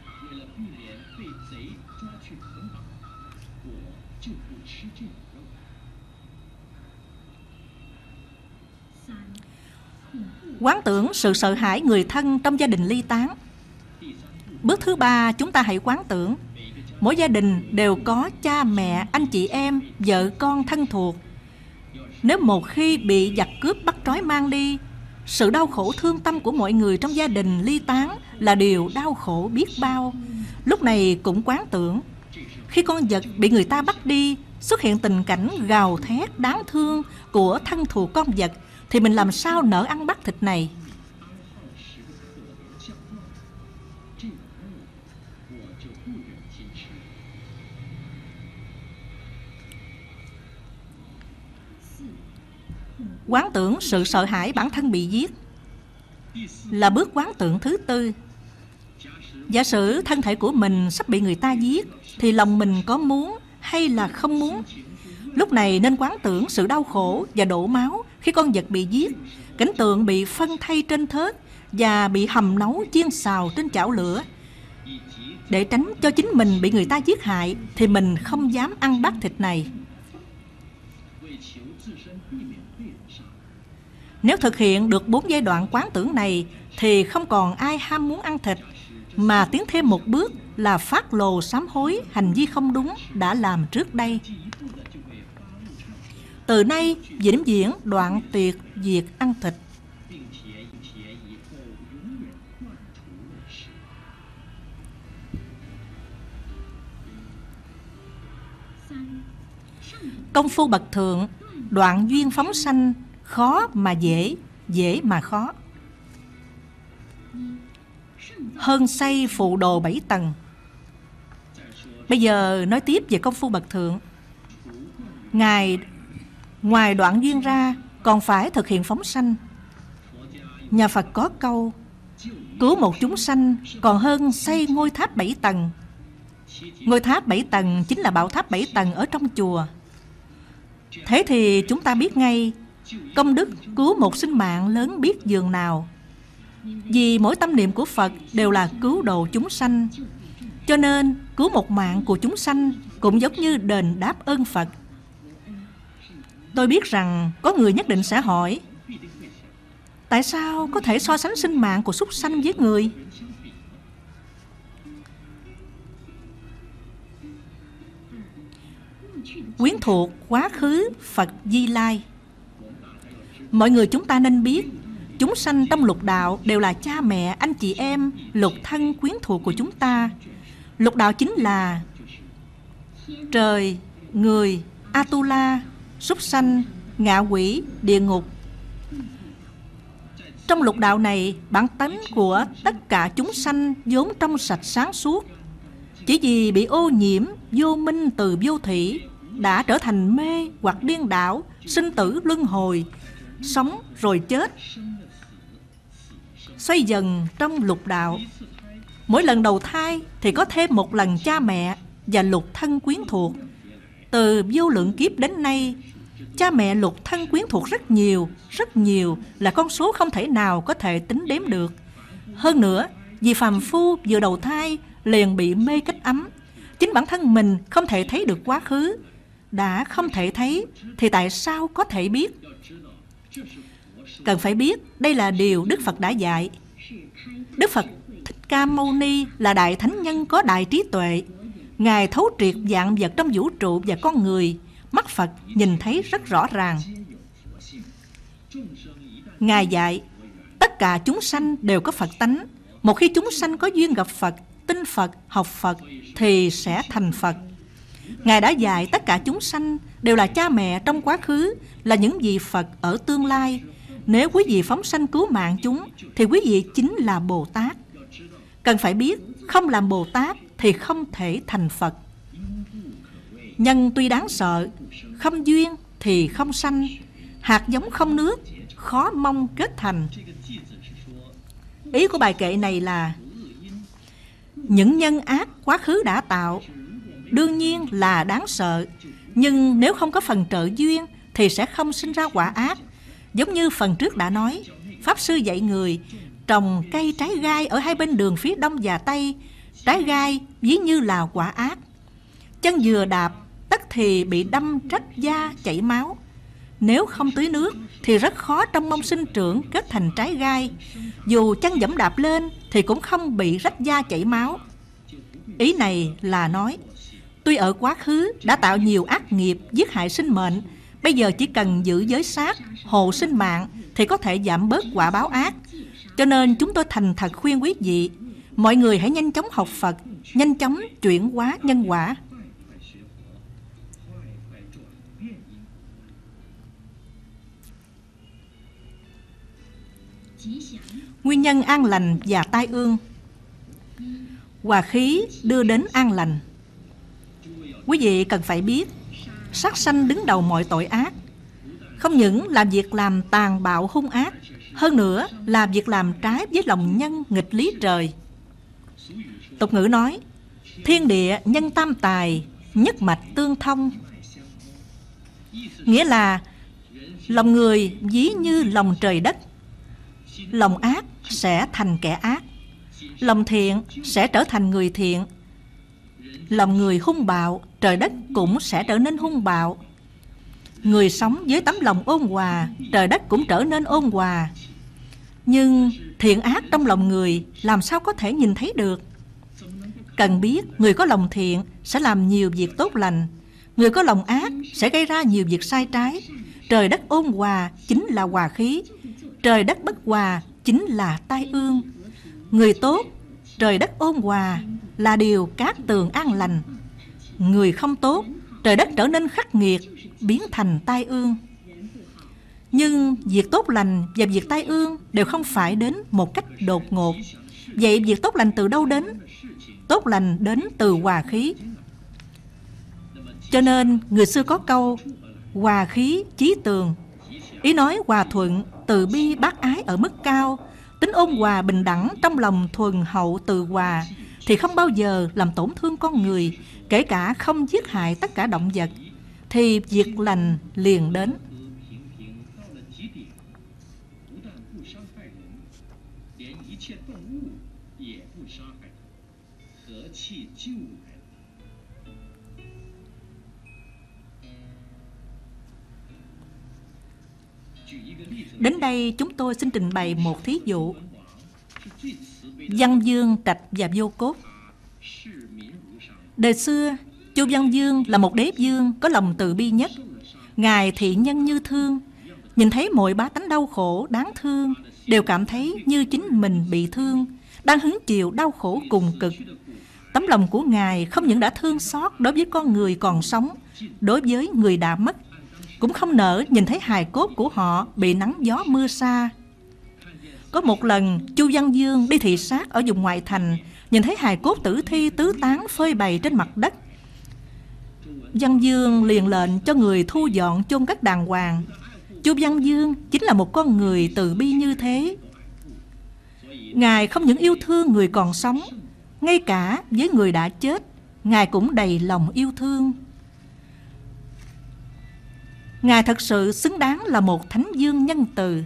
S1: Quán tưởng sự sợ hãi người thân trong gia đình ly tán. Bước thứ 3, chúng ta hãy quán tưởng mỗi gia đình đều có cha mẹ, anh chị em, vợ con thân thuộc. Nếu một khi bị giặc cướp bắt trói mang đi, sự đau khổ thương tâm của mọi người trong gia đình ly tán là điều đau khổ biết bao. Lúc này cũng quán tưởng khi con vật bị người ta bắt đi, xuất hiện tình cảnh gào thét đáng thương của thân thuộc con vật, thì mình làm sao nỡ ăn bát thịt này? Quán tưởng sự sợ hãi bản thân bị giết là bước quán tưởng thứ 4. Giả sử thân thể của mình sắp bị người ta giết, thì lòng mình có muốn hay là không muốn? Lúc này nên quán tưởng sự đau khổ và đổ máu khi con vật bị giết, cảnh tượng bị phân thây trên thớt và bị hầm nấu chiên xào trên chảo lửa. Để tránh cho chính mình bị người ta giết hại thì mình không dám ăn bát thịt này. Nếu thực hiện được 4 giai đoạn quán tưởng này thì không còn ai ham muốn ăn thịt, mà tiến thêm một bước là phát lồ sám hối hành vi không đúng đã làm trước đây. Từ nay vĩnh viễn đoạn tuyệt việc ăn thịt. Công phu bậc thượng, đoạn duyên phóng sanh, khó mà dễ, dễ mà khó. Hơn xây phụ đồ 7 tầng. Bây giờ nói tiếp về công phu bậc thượng. Ngoài đoạn duyên ra còn phải thực hiện phóng sanh. Nhà Phật có câu: cứu một chúng sanh còn hơn xây ngôi tháp 7 tầng. Ngôi tháp 7 tầng chính là bảo tháp 7 tầng ở trong chùa. Thế thì chúng ta biết ngay công đức cứu một sinh mạng lớn biết dường nào. Vì mỗi tâm niệm của Phật đều là cứu độ chúng sanh, cho nên cứu một mạng của chúng sanh cũng giống như đền đáp ơn Phật. Tôi biết rằng có người nhất định sẽ hỏi: tại sao có thể so sánh sinh mạng của súc sanh với người? quyến thuộc quá khứ Phật Di Lai. Mọi người chúng ta nên biết, chúng sanh trong lục đạo đều là cha mẹ, anh chị em, lục thân quyến thuộc của chúng ta. Lục đạo chính là trời, người, Atula, súc sanh, ngạ quỷ, địa ngục. Trong lục đạo này, bản tánh của tất cả chúng sanh vốn trong sạch sáng suốt. Chỉ vì bị ô nhiễm, vô minh từ vô thủy, đã trở thành mê hoặc điên đảo, sinh tử luân hồi, sống rồi chết, xoay dần trong lục đạo. Mỗi lần đầu thai thì có thêm một lần cha mẹ và lục thân quyến thuộc. Từ vô lượng kiếp đến nay, cha mẹ lục thân quyến thuộc rất nhiều là con số không thể nào có thể tính đếm được. Hơn nữa, vì phàm phu vừa đầu thai liền bị mê cách ấm, chính bản thân mình không thể thấy được quá khứ. Đã không thể thấy thì tại sao có thể biết? Cần phải biết đây là điều Đức Phật đã dạy. Đức Phật Thích Ca Mâu Ni là đại thánh nhân có đại trí tuệ. Ngài thấu triệt vạn vật trong vũ trụ và con người. Mắt Phật nhìn thấy rất rõ ràng. Ngài dạy tất cả chúng sanh đều có Phật tánh. Một khi chúng sanh có duyên gặp Phật, tin Phật, học Phật thì sẽ thành Phật. Ngài đã dạy tất cả chúng sanh đều là cha mẹ trong quá khứ, là những vị Phật ở tương lai. Nếu quý vị phóng sanh cứu mạng chúng thì quý vị chính là Bồ Tát. Cần phải biết, không làm Bồ Tát thì không thể thành Phật. Nhân tuy đáng sợ, không duyên thì không sanh. Hạt giống không nước, khó mong kết thành. Ý của bài kệ này là những nhân ác quá khứ đã tạo đương nhiên là đáng sợ, nhưng nếu không có phần trợ duyên thì sẽ không sinh ra quả ác. Giống như phần trước đã nói, Pháp Sư dạy người trồng cây trái gai ở hai bên đường phía đông và tây. Trái gai ví như là quả ác. Chân vừa đạp, tất thì bị đâm rách da chảy máu. Nếu không tưới nước thì rất khó trong mong sinh trưởng kết thành trái gai. Dù chân dẫm đạp lên thì cũng không bị rách da chảy máu. Ý này là nói, tuy ở quá khứ đã tạo nhiều ác nghiệp giết hại sinh mệnh, bây giờ chỉ cần giữ giới sát, hộ sinh mạng thì có thể giảm bớt quả báo ác. Cho nên chúng tôi thành thật khuyên quý vị, mọi người hãy nhanh chóng học Phật, nhanh chóng chuyển hóa nhân quả. Nguyên nhân an lành và tai ương. Hòa khí đưa đến an lành. Quý vị cần phải biết, sát sanh đứng đầu mọi tội ác. Không những làm việc làm tàn bạo hung ác, hơn nữa là việc làm trái với lòng nhân nghịch lý trời. Tục ngữ nói, thiên địa nhân tam tài, nhất mạch tương thông. Nghĩa là lòng người ví như lòng trời đất. Lòng ác sẽ thành kẻ ác, lòng thiện sẽ trở thành người thiện. Lòng người hung bạo, trời đất cũng sẽ trở nên hung bạo. Người sống với tấm lòng ôn hòa, trời đất cũng trở nên ôn hòa. Nhưng thiện ác trong lòng người làm sao có thể nhìn thấy được? Cần biết, người có lòng thiện sẽ làm nhiều việc tốt lành, người có lòng ác sẽ gây ra nhiều việc sai trái. Trời đất ôn hòa chính là hòa khí, trời đất bất hòa chính là tai ương. Người tốt, trời đất ôn hòa là điều cát tường an lành. Người không tốt, trời đất trở nên khắc nghiệt, biến thành tai ương. Nhưng việc tốt lành và việc tai ương đều không phải đến một cách đột ngột. Vậy việc tốt lành từ đâu đến? Tốt lành đến từ hòa khí. Cho nên người xưa có câu hòa khí chí tường. Ý nói hòa thuận, từ bi bác ái ở mức cao, tính ôn hòa bình đẳng trong lòng thuần hậu từ hòa, thì không bao giờ làm tổn thương con người, kể cả không giết hại tất cả động vật, thì việc lành liền đến. Đến đây chúng tôi xin trình bày một thí dụ. Văn Dương Trạch và Vô Cốt. Đời xưa, Chu Văn Dương là một đế vương có lòng từ bi nhất. Ngài thị nhân như thương, nhìn thấy mọi bá tánh đau khổ đáng thương, đều cảm thấy như chính mình bị thương, đang hứng chịu đau khổ cùng cực. Tấm lòng của Ngài không những đã thương xót đối với con người còn sống, đối với người đã mất, cũng không nỡ nhìn thấy hài cốt của họ bị nắng gió mưa sa. Có một lần, Chu Văn Dương đi thị sát ở vùng ngoại thành, nhìn thấy hài cốt tử thi tứ tán phơi bày trên mặt đất. Văn Dương liền lệnh cho người thu dọn chôn cất đàng hoàng. Chu Văn Dương chính là một con người từ bi như thế. Ngài không những yêu thương người còn sống, ngay cả với người đã chết, Ngài cũng đầy lòng yêu thương. Ngài thật sự xứng đáng là một thánh vương nhân từ.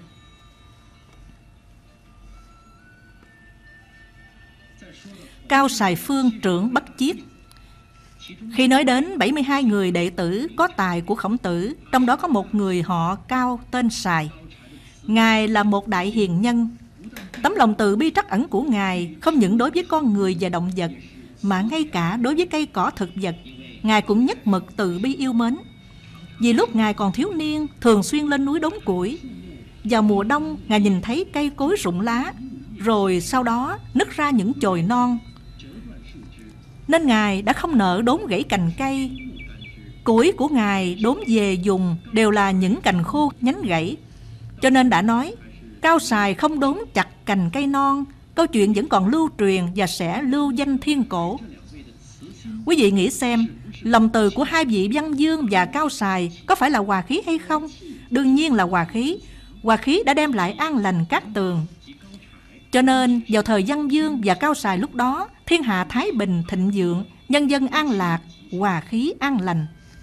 S1: Cao Sài Phương trưởng Bắc Chiết. Khi nói đến 72 người đệ tử có tài của Khổng Tử, trong đó có một người họ Cao tên Sài. Ngài là một đại hiền nhân. Tấm lòng từ bi trắc ẩn của Ngài không những đối với con người và động vật, mà ngay cả đối với cây cỏ thực vật, Ngài cũng nhất mực từ bi yêu mến. Vì lúc Ngài còn thiếu niên, thường xuyên lên núi đốn củi. Vào mùa đông, Ngài nhìn thấy cây cối rụng lá, rồi sau đó nứt ra những chồi non, nên Ngài đã không nỡ đốn gãy cành cây. Củi của Ngài đốn về dùng đều là những cành khô nhánh gãy, cho nên đã nói Cao Sài không đốn chặt cành cây non. Câu chuyện vẫn còn lưu truyền và sẽ lưu danh thiên cổ. Quý vị nghĩ xem, lòng từ của hai vị Văn Dương và Cao Sài có phải là hòa khí hay không? Đương nhiên là hòa khí. Hòa khí đã đem lại an lành cát tường. Cho nên vào thời Văn Dương và Cao Sài lúc đó, thiên hạ thái bình thịnh vượng, nhân dân an lạc, hòa khí an lành.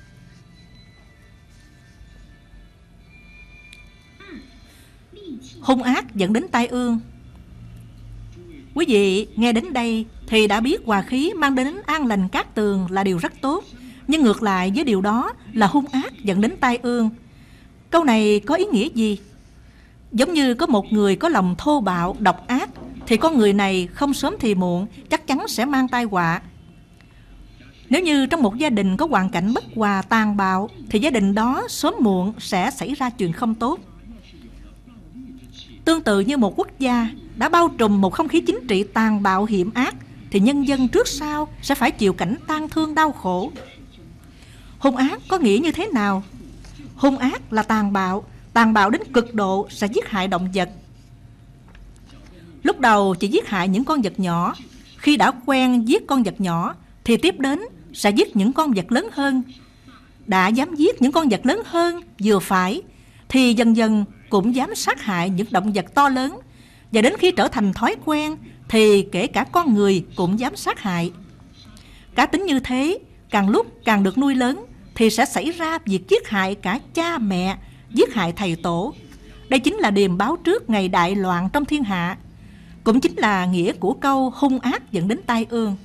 S1: Hung ác dẫn đến tai ương. Quý vị nghe đến đây thì đã biết hòa khí mang đến an lành cát tường là điều rất tốt. Nhưng ngược lại với điều đó là hung ác dẫn đến tai ương. Câu này có ý nghĩa gì? Giống như có một người có lòng thô bạo, độc ác, thì con người này không sớm thì muộn chắc chắn sẽ mang tai họa. Nếu như trong một gia đình có hoàn cảnh bất hòa, tàn bạo, thì gia đình đó sớm muộn sẽ xảy ra chuyện không tốt. Tương tự như một quốc gia đã bao trùm một không khí chính trị tàn bạo hiểm ác, thì nhân dân trước sau sẽ phải chịu cảnh tang thương đau khổ. Hung ác có nghĩa như thế nào? Hung ác là tàn bạo đến cực độ, sẽ giết hại động vật. Lúc đầu chỉ giết hại những con vật nhỏ, khi đã quen giết con vật nhỏ thì tiếp đến sẽ giết những con vật lớn hơn. Đã dám giết những con vật lớn hơn vừa phải thì dần dần cũng dám sát hại những động vật to lớn, và đến khi trở thành thói quen thì kể cả con người cũng dám sát hại. Cá tính như thế càng lúc càng được nuôi lớn thì sẽ xảy ra việc giết hại cả cha mẹ, giết hại thầy tổ. Đây chính là điềm báo trước ngày đại loạn trong thiên hạ, cũng chính là nghĩa của câu hung ác dẫn đến tai ương.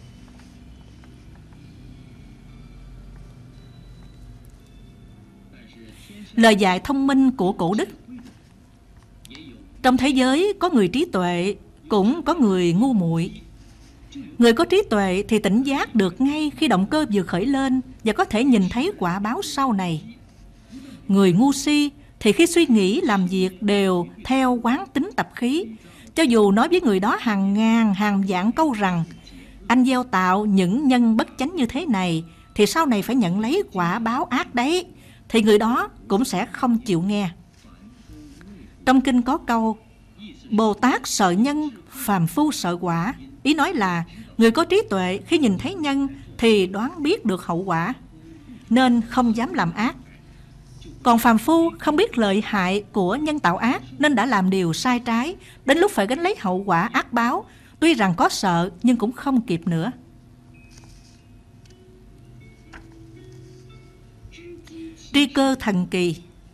S1: Lời dạy thông minh của cổ đức. Trong thế giới có người trí tuệ, cũng có người ngu muội. Người có trí tuệ thì tỉnh giác được ngay khi động cơ vừa khởi lên và có thể nhìn thấy quả báo sau này. Người ngu si thì khi suy nghĩ làm việc đều theo quán tính tập khí. Cho dù nói với người đó hàng ngàn hàng vạn câu rằng anh gieo tạo những nhân bất chánh như thế này thì sau này phải nhận lấy quả báo ác đấy, thì người đó cũng sẽ không chịu nghe. Trong kinh có câu Bồ Tát sợ nhân, phàm phu sợ quả. Ý nói là người có trí tuệ khi nhìn thấy nhân thì đoán biết được hậu quả, nên không dám làm ác. Còn phàm phu không biết lợi hại của nhân tạo ác nên đã làm điều sai trái, đến lúc phải gánh lấy hậu quả ác báo, tuy rằng có sợ nhưng cũng không kịp nữa. Tri cơ thần kỳ.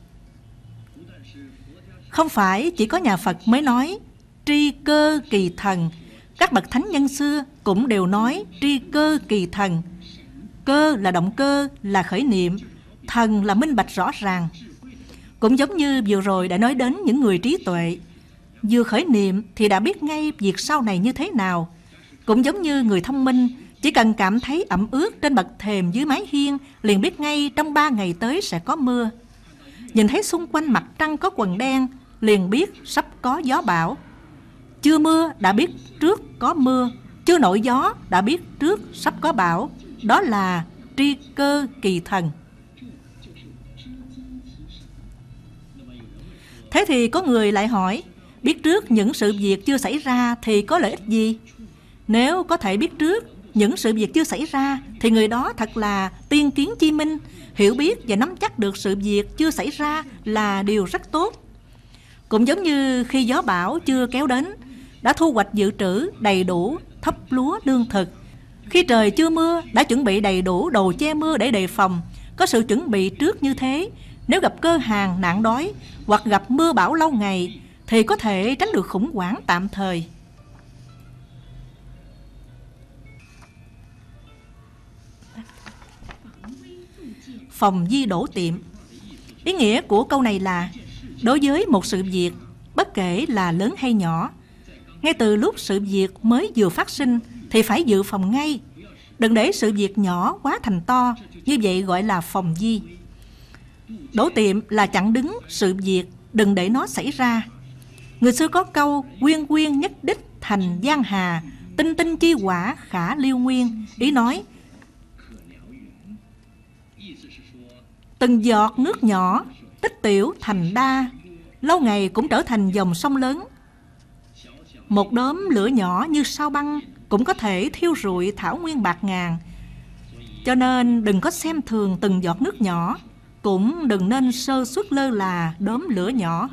S1: Không phải chỉ có nhà Phật mới nói tri cơ kỳ thần, các bậc thánh nhân xưa cũng đều nói tri cơ kỳ thần. Cơ là động cơ, là khởi niệm, thần là minh bạch rõ ràng. Cũng giống như vừa rồi đã nói đến những người trí tuệ, vừa khởi niệm thì đã biết ngay việc sau này như thế nào. Cũng giống như người thông minh, Chỉ cần cảm thấy ẩm ướt trên bậc thềm dưới mái hiên, liền biết ngay trong 3 ngày tới sẽ có mưa. Nhìn thấy xung quanh mặt trăng có quầng đen, liền biết sắp có gió bão. Chưa mưa đã biết trước có mưa, chưa nổi gió đã biết trước sắp có bão. Đó là tri cơ kỳ thần. Thế thì có người lại hỏi, biết trước những sự việc chưa xảy ra thì có lợi ích gì? Nếu có thể biết trước những sự việc chưa xảy ra thì người đó thật là tiên kiến chi minh, hiểu biết và nắm chắc được sự việc chưa xảy ra là điều rất tốt. Cũng giống như khi gió bão chưa kéo đến, đã thu hoạch dự trữ đầy đủ thóc lúa lương thực. Khi trời chưa mưa, đã chuẩn bị đầy đủ đồ che mưa để đề phòng. Có sự chuẩn bị trước như thế, nếu gặp cơ hàn nạn đói hoặc gặp mưa bão lâu ngày thì có thể tránh được khủng hoảng tạm thời. Phòng di đổ tiệm. Ý nghĩa của câu này là đối với một sự việc, bất kể là lớn hay nhỏ, ngay từ lúc sự việc mới vừa phát sinh thì phải dự phòng ngay. Đừng để sự việc nhỏ quá thành to, như vậy gọi là phòng di. Đổ tiệm là chặn đứng sự việc, đừng để nó xảy ra. Người xưa có câu quyên quyên nhất đích thành giang hà, tinh tinh chi quả khả liêu nguyên. Ý nói từng giọt nước nhỏ tích tiểu thành đa, lâu ngày cũng trở thành dòng sông lớn. Một đốm lửa nhỏ như sao băng cũng có thể thiêu rụi thảo nguyên bạc ngàn. Cho nên đừng có xem thường từng giọt nước nhỏ, cũng đừng nên sơ suất lơ là đốm lửa nhỏ.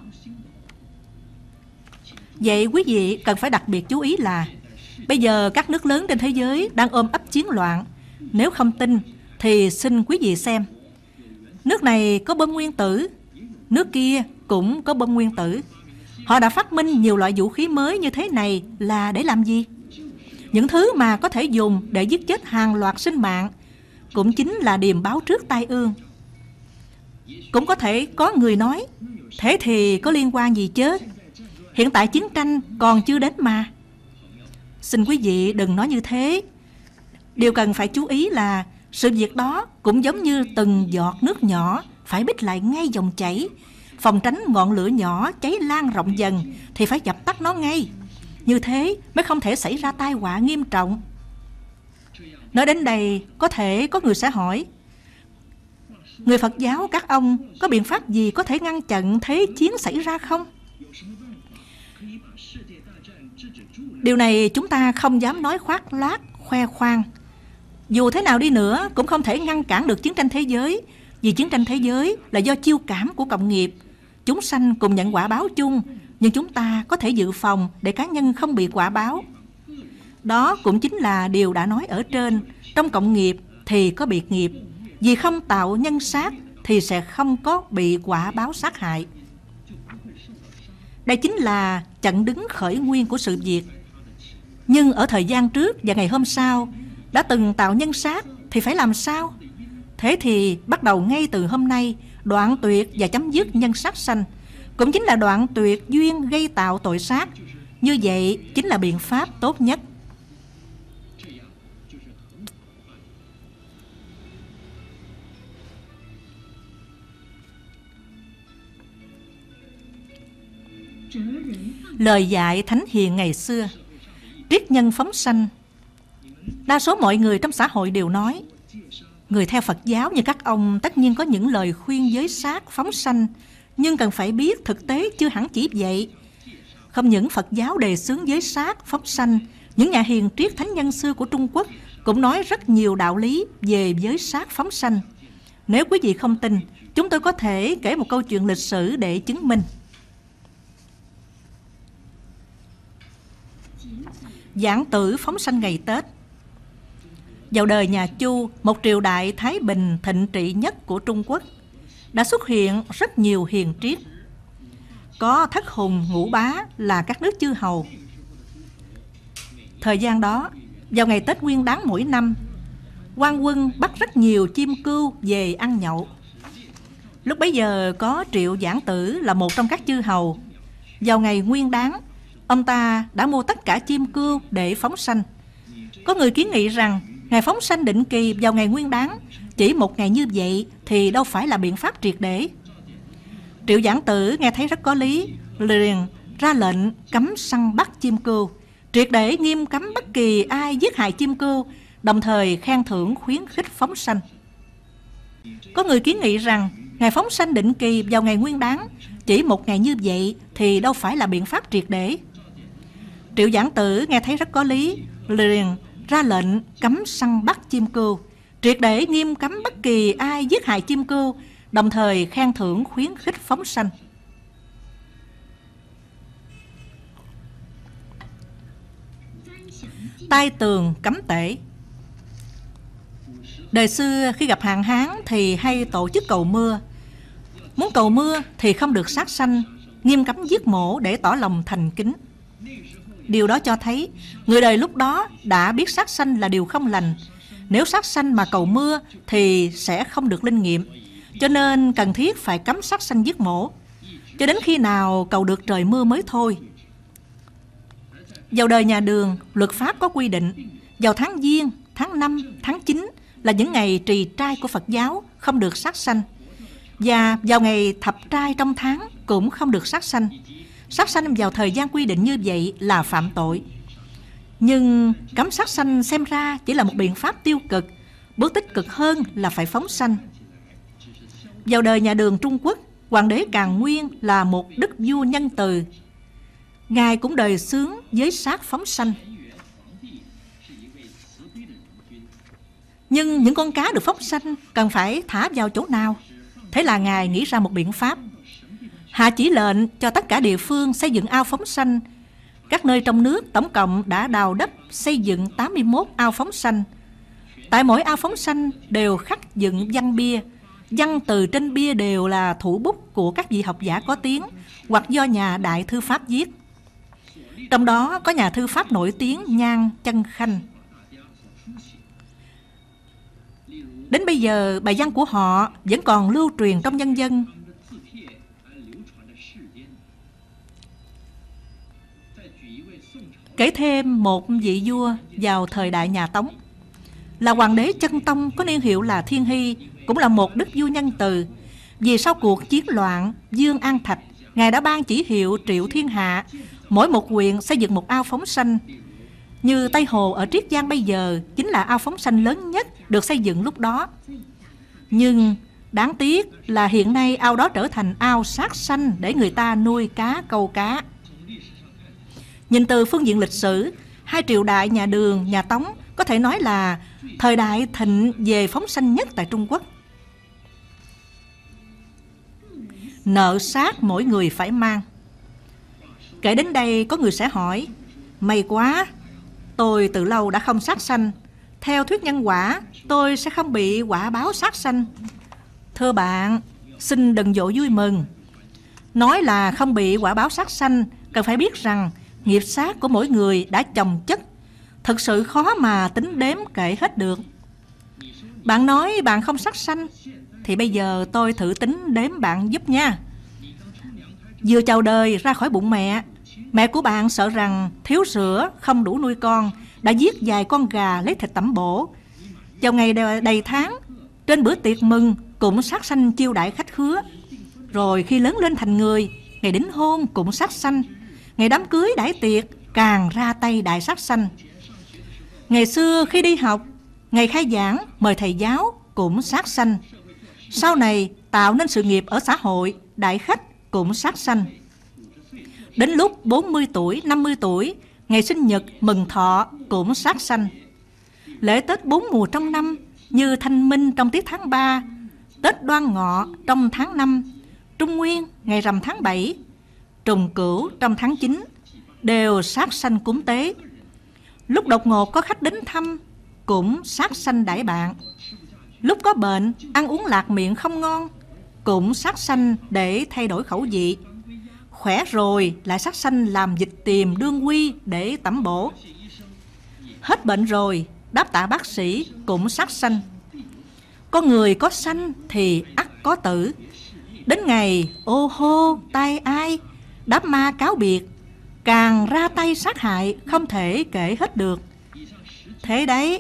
S1: Vậy quý vị cần phải đặc biệt chú ý là bây giờ các nước lớn trên thế giới đang ôm ấp chiến loạn. Nếu không tin thì xin quý vị xem. Nước này có bom nguyên tử, nước kia cũng có bom nguyên tử. Họ đã phát minh nhiều loại vũ khí mới như thế này là để làm gì? Những thứ mà có thể dùng để giết chết hàng loạt sinh mạng, cũng chính là điềm báo trước tai ương. Cũng có thể có người nói, thế thì có liên quan gì chứ? Hiện tại chiến tranh còn chưa đến mà. Xin quý vị đừng nói như thế. Điều cần phải chú ý là sự việc đó cũng giống như từng giọt nước nhỏ phải bích lại ngay dòng chảy. Phòng tránh ngọn lửa nhỏ cháy lan rộng dần thì phải dập tắt nó ngay. Như thế mới không thể xảy ra tai họa nghiêm trọng. Nói đến đây, có thể có người sẽ hỏi, người Phật giáo các ông có biện pháp gì có thể ngăn chặn thế chiến xảy ra không? Điều này chúng ta không dám nói khoác lác, khoe khoang. Dù thế nào đi nữa cũng không thể ngăn cản được chiến tranh thế giới, vì chiến tranh thế giới là do chiêu cảm của cộng nghiệp. Chúng sanh cùng nhận quả báo chung, nhưng chúng ta có thể dự phòng để cá nhân không bị quả báo. Đó cũng chính là điều đã nói ở trên. Trong cộng nghiệp thì có biệt nghiệp, vì không tạo nhân sát thì sẽ không có bị quả báo sát hại. Đây chính là chặn đứng khởi nguyên của sự việc. Nhưng ở thời gian trước và ngày hôm sau đã từng tạo nhân sát thì phải làm sao? Thế thì bắt đầu ngay từ hôm nay đoạn tuyệt và chấm dứt nhân sát sanh, cũng chính là đoạn tuyệt duyên gây tạo tội sát. Như vậy chính là biện pháp tốt nhất. Lời dạy thánh hiền ngày xưa, triết nhân phóng sanh. Đa số mọi người trong xã hội đều nói, người theo Phật giáo như các ông tất nhiên có những lời khuyên giới sát phóng sanh, nhưng cần phải biết thực tế chưa hẳn chỉ vậy. Không những Phật giáo đề xướng giới sát phóng sanh, những nhà hiền triết thánh nhân xưa của Trung Quốc cũng nói rất nhiều đạo lý về giới sát phóng sanh. Nếu quý vị không tin, chúng tôi có thể kể một câu chuyện lịch sử để chứng minh. Giảng tử phóng sanh ngày Tết. Vào đời nhà Chu, một triều đại thái bình thịnh trị nhất của Trung Quốc, đã xuất hiện rất nhiều hiền triết. Có Thất Hùng, Ngũ Bá là các nước chư hầu. Thời gian đó, vào ngày Tết Nguyên Đán mỗi năm, quan quân bắt rất nhiều chim cưu về ăn nhậu. Lúc bấy giờ có Triệu Giảng Tử là một trong các chư hầu. Vào ngày Nguyên Đán, ông ta đã mua tất cả chim cưu để phóng sanh. Có người kiến nghị rằng Ngài phóng sanh định kỳ vào ngày Nguyên Đán, chỉ một ngày như vậy thì đâu phải là biện pháp triệt để. Triệu Giảng Tử nghe thấy rất có lý, liền ra lệnh cấm săn bắt chim cừu, triệt để nghiêm cấm bất kỳ ai giết hại chim cừu, đồng thời khen thưởng khuyến khích phóng sanh. Có người kiến nghị rằng Ngài phóng sanh định kỳ vào ngày Nguyên Đán, chỉ một ngày như vậy thì đâu phải là biện pháp triệt để. Triệu Giảng Tử nghe thấy rất có lý, liền ra lệnh cấm săn bắt chim cừu, triệt để nghiêm cấm bất kỳ ai giết hại chim cừu, đồng thời khen thưởng khuyến khích phóng sanh. Tai tường cấm tể. Đời xưa khi gặp hạn hán thì hay tổ chức cầu mưa. Muốn cầu mưa thì không được sát sanh, nghiêm cấm giết mổ để tỏ lòng thành kính. Điều đó cho thấy người đời lúc đó đã biết sát sanh là điều không lành. Nếu sát sanh mà cầu mưa thì sẽ không được linh nghiệm, cho nên cần thiết phải cấm sát sanh giết mổ, cho đến khi nào cầu được trời mưa mới thôi. Vào đời nhà Đường, luật pháp có quy định vào tháng Giêng, tháng 5, tháng 9 là những ngày trì trai của Phật giáo, không được sát sanh. Và vào ngày thập trai trong tháng cũng không được sát sanh. Sát sanh vào thời gian quy định như vậy là phạm tội. Nhưng cấm sát sanh xem ra chỉ là một biện pháp tiêu cực, bước tích cực hơn là phải phóng sanh. Vào đời nhà Đường Trung Quốc, Hoàng đế Càn Nguyên là một đức vua nhân từ. Ngài cũng đời xướng giới sát phóng sanh. Nhưng những con cá được phóng sanh cần phải thả vào chỗ nào? Thế là Ngài nghĩ ra một biện pháp. Hạ chỉ lệnh cho tất cả địa phương xây dựng ao phóng sanh. Các nơi trong nước tổng cộng đã đào đất xây dựng 81 ao phóng sanh. Tại mỗi ao phóng sanh đều khắc dựng văn bia. Văn từ trên bia đều là thủ bút của các vị học giả có tiếng hoặc do nhà đại thư pháp viết. Trong đó có nhà thư pháp nổi tiếng Nhan Chân Khanh. Đến bây giờ, bài văn của họ vẫn còn lưu truyền trong nhân dân. Kể thêm một vị vua vào thời đại nhà Tống, là Hoàng đế Chân Tông, có niên hiệu là Thiên Hy, cũng là một đức vua nhân từ. Vì sau cuộc chiến loạn Dương An Thạch, Ngài đã ban chỉ hiệu triệu thiên hạ, mỗi một huyện xây dựng một ao phóng sanh. Như Tây Hồ ở Triết Giang bây giờ chính là ao phóng sanh lớn nhất được xây dựng lúc đó. Nhưng đáng tiếc là hiện nay ao đó trở thành ao sát sanh để người ta nuôi cá câu cá. Nhìn từ phương diện lịch sử, hai triều đại nhà Đường, nhà Tống có thể nói là thời đại thịnh về phóng sanh nhất tại Trung Quốc. Nợ sát mỗi người phải mang. Kể đến đây có người sẽ hỏi, may quá, tôi từ lâu đã không sát sanh, theo thuyết nhân quả tôi sẽ không bị quả báo sát sanh. Thưa bạn, xin đừng vội vui mừng. Nói là không bị quả báo sát sanh, cần phải biết rằng nghiệp sát của mỗi người đã chồng chất, thực sự khó mà tính đếm kể hết được. Bạn nói bạn không sát sanh, thì bây giờ tôi thử tính đếm bạn giúp nha. Vừa chào đời ra khỏi bụng mẹ, mẹ của bạn sợ rằng thiếu sữa không đủ nuôi con, đã giết vài con gà lấy thịt tẩm bổ. Vào ngày đầy tháng, trên bữa tiệc mừng cũng sát sanh chiêu đãi khách khứa. Rồi khi lớn lên thành người, ngày đính hôn cũng sát sanh, ngày đám cưới đãi tiệc càng ra tay đại sát sanh. Ngày xưa khi đi học, ngày khai giảng mời thầy giáo cũng sát sanh. Sau này tạo nên sự nghiệp ở xã hội, đại khách cũng sát sanh. Đến lúc 40 tuổi, 50 tuổi, ngày sinh nhật, mừng thọ cũng sát sanh. Lễ Tết 4 mùa trong năm như Thanh Minh trong tiết tháng 3, Tết Đoan Ngọ trong tháng 5, Trung Nguyên ngày rằm tháng 7, Trùng Cửu trong tháng 9 đều sát sanh cúng tế. Lúc đột ngột có khách đến thăm cũng sát sanh đãi bạn. Lúc có bệnh, ăn uống lạc miệng không ngon cũng sát sanh để thay đổi khẩu vị. Khỏe rồi lại sát sanh làm dịch tiềm đương quy để tẩm bổ. Hết bệnh rồi đáp tạ bác sĩ cũng sát sanh. Con người có sanh thì ắt có tử. Đến ngày ô hô tai ai, đám ma cáo biệt, càng ra tay sát hại không thể kể hết được. Thế đấy,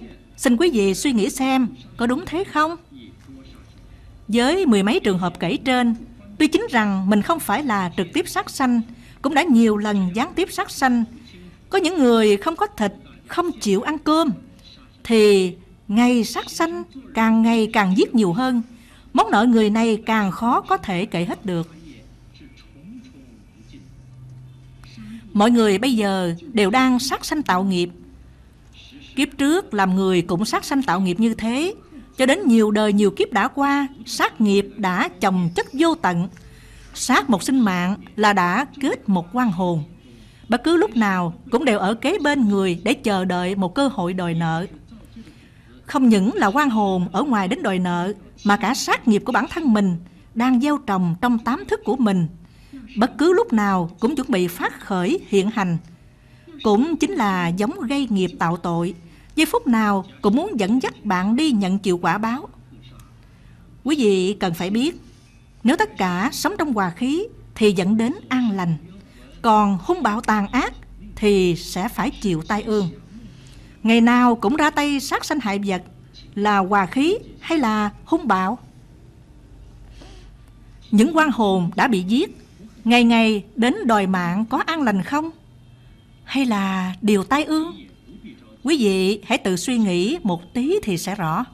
S1: Xin quý vị suy nghĩ xem, có đúng thế không? Với mười mấy trường hợp kể trên, tuy chính rằng mình không phải là trực tiếp sát sanh, cũng đã nhiều lần gián tiếp sát sanh. Có những người không có thịt, không chịu ăn cơm, thì ngày sát sanh càng ngày càng giết nhiều hơn. Món nợ người này càng khó có thể kể hết được. Mọi người bây giờ đều đang sát sanh tạo nghiệp. Kiếp trước làm người cũng sát sanh tạo nghiệp như thế, cho đến nhiều đời nhiều kiếp đã qua, sát nghiệp đã chồng chất vô tận. Sát một sinh mạng là đã kết một oan hồn. Bất cứ lúc nào cũng đều ở kế bên người để chờ đợi một cơ hội đòi nợ. Không những là oan hồn ở ngoài đến đòi nợ, mà cả sát nghiệp của bản thân mình đang gieo trồng trong tám thức của mình, bất cứ lúc nào cũng chuẩn bị phát khởi hiện hành. Cũng chính là giống gây nghiệp tạo tội, giây phút nào cũng muốn dẫn dắt bạn đi nhận chịu quả báo. Quý vị cần phải biết, nếu tất cả sống trong hòa khí thì dẫn đến an lành, còn hung bạo tàn ác thì sẽ phải chịu tai ương. Ngày nào cũng ra tay sát sanh hại vật, là hòa khí hay là hung bạo? Những oan hồn đã bị giết, ngày ngày đến đòi mạng có an lành không? Hay là điều tai ương? Quý vị hãy tự suy nghĩ một tí thì sẽ rõ.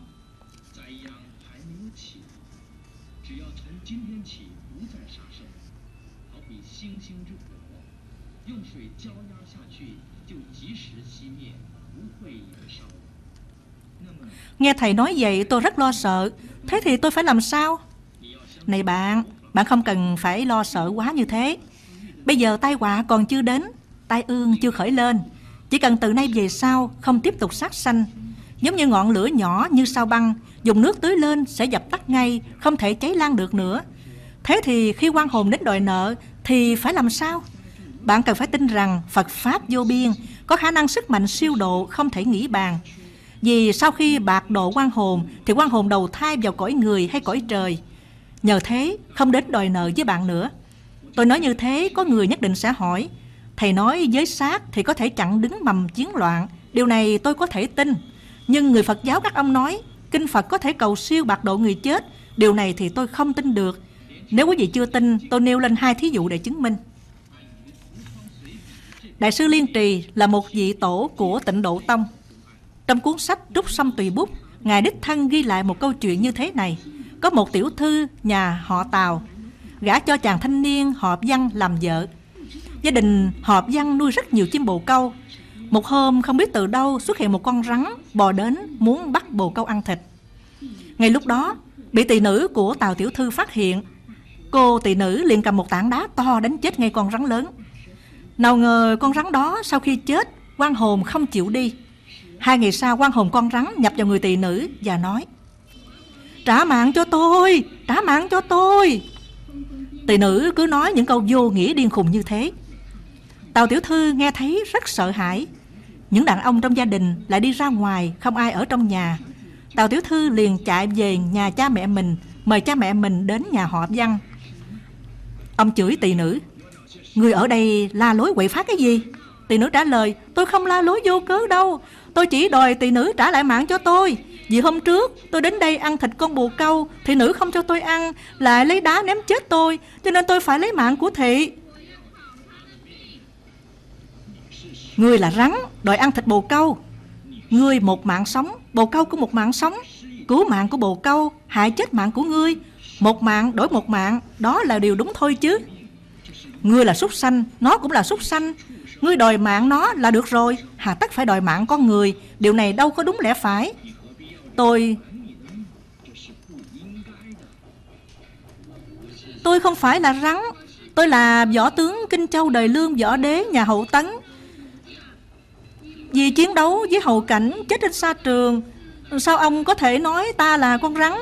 S1: Nghe thầy nói vậy tôi rất lo sợ. Thế thì tôi phải làm sao? Này bạn không cần phải lo sợ quá như thế. Bây giờ tai họa còn chưa đến, tai ương chưa khởi lên. Chỉ cần từ nay về sau không tiếp tục sát sanh. Giống như ngọn lửa nhỏ như sao băng, dùng nước tưới lên sẽ dập tắt ngay, không thể cháy lan được nữa. Thế thì khi oan hồn đến đòi nợ thì phải làm sao? Bạn cần phải tin rằng Phật Pháp vô biên, có khả năng sức mạnh siêu độ không thể nghĩ bàn. Vì sau khi bạc độ oan hồn thì oan hồn đầu thai vào cõi người hay cõi trời. Nhờ thế không đến đòi nợ với bạn nữa. Tôi nói như thế có người nhất định sẽ hỏi, thầy nói giới sát thì có thể chặn đứng mầm chiến loạn. Điều này tôi có thể tin. Nhưng người Phật giáo các ông nói kinh Phật có thể cầu siêu bạc độ người chết. Điều này thì tôi không tin được. Nếu quý vị chưa tin, tôi nêu lên 2 thí dụ để chứng minh. Đại sư Liên Trì là một vị tổ của Tịnh Độ Tông. Trong cuốn sách Trúc Sâm Tùy Bút, Ngài đích thân ghi lại một câu chuyện như thế này. Có một tiểu thư nhà họ Tào gả cho chàng thanh niên họ Văn làm vợ. Gia đình họ Văn nuôi rất nhiều chim bồ câu. Một hôm không biết từ đâu xuất hiện một con rắn bò đến muốn bắt bồ câu ăn thịt. Ngay lúc đó bị tỳ nữ của Tào tiểu thư phát hiện. Cô tỳ nữ liền cầm một tảng đá to đánh chết ngay con rắn lớn. Nào ngờ con rắn đó sau khi chết, oan hồn không chịu đi. 2 ngày sau oan hồn con rắn nhập vào người tỳ nữ và nói: "Trả mạng cho tôi, trả mạng cho tôi." Tỳ nữ cứ nói những câu vô nghĩa điên khùng như thế. Tào tiểu thư nghe thấy rất sợ hãi. Những đàn ông trong gia đình lại đi ra ngoài, không ai ở trong nhà. Tào tiểu thư liền chạy về nhà cha mẹ mình, mời cha mẹ mình đến nhà họ Văn. Ông chửi tỳ nữ: "Người ở đây la lối quậy phá cái gì?" Tỳ nữ trả lời: "Tôi không la lối vô cớ đâu. Tôi chỉ đòi tỳ nữ trả lại mạng cho tôi. Vì hôm trước tôi đến đây ăn thịt con bồ câu, thị nữ không cho tôi ăn, lại lấy đá ném chết tôi, cho nên tôi phải lấy mạng của thị." Ngươi là rắn đòi ăn thịt bồ câu. Ngươi một mạng sống, bồ câu cũng một mạng sống. Cứu mạng của bồ câu hại chết mạng của ngươi. Một mạng đổi một mạng, đó là điều đúng thôi chứ. Ngươi là súc sanh, nó cũng là súc sanh. Ngươi đòi mạng nó là được rồi, hà tất phải đòi mạng con người. Điều này đâu có đúng lẽ phải. Tôi không phải là rắn. Tôi là võ tướng Kinh Châu đời Lương võ đế nhà Hậu Tấn. Vì chiến đấu với Hầu Cảnh chết trên sa trường, sao ông có thể nói ta là con rắn?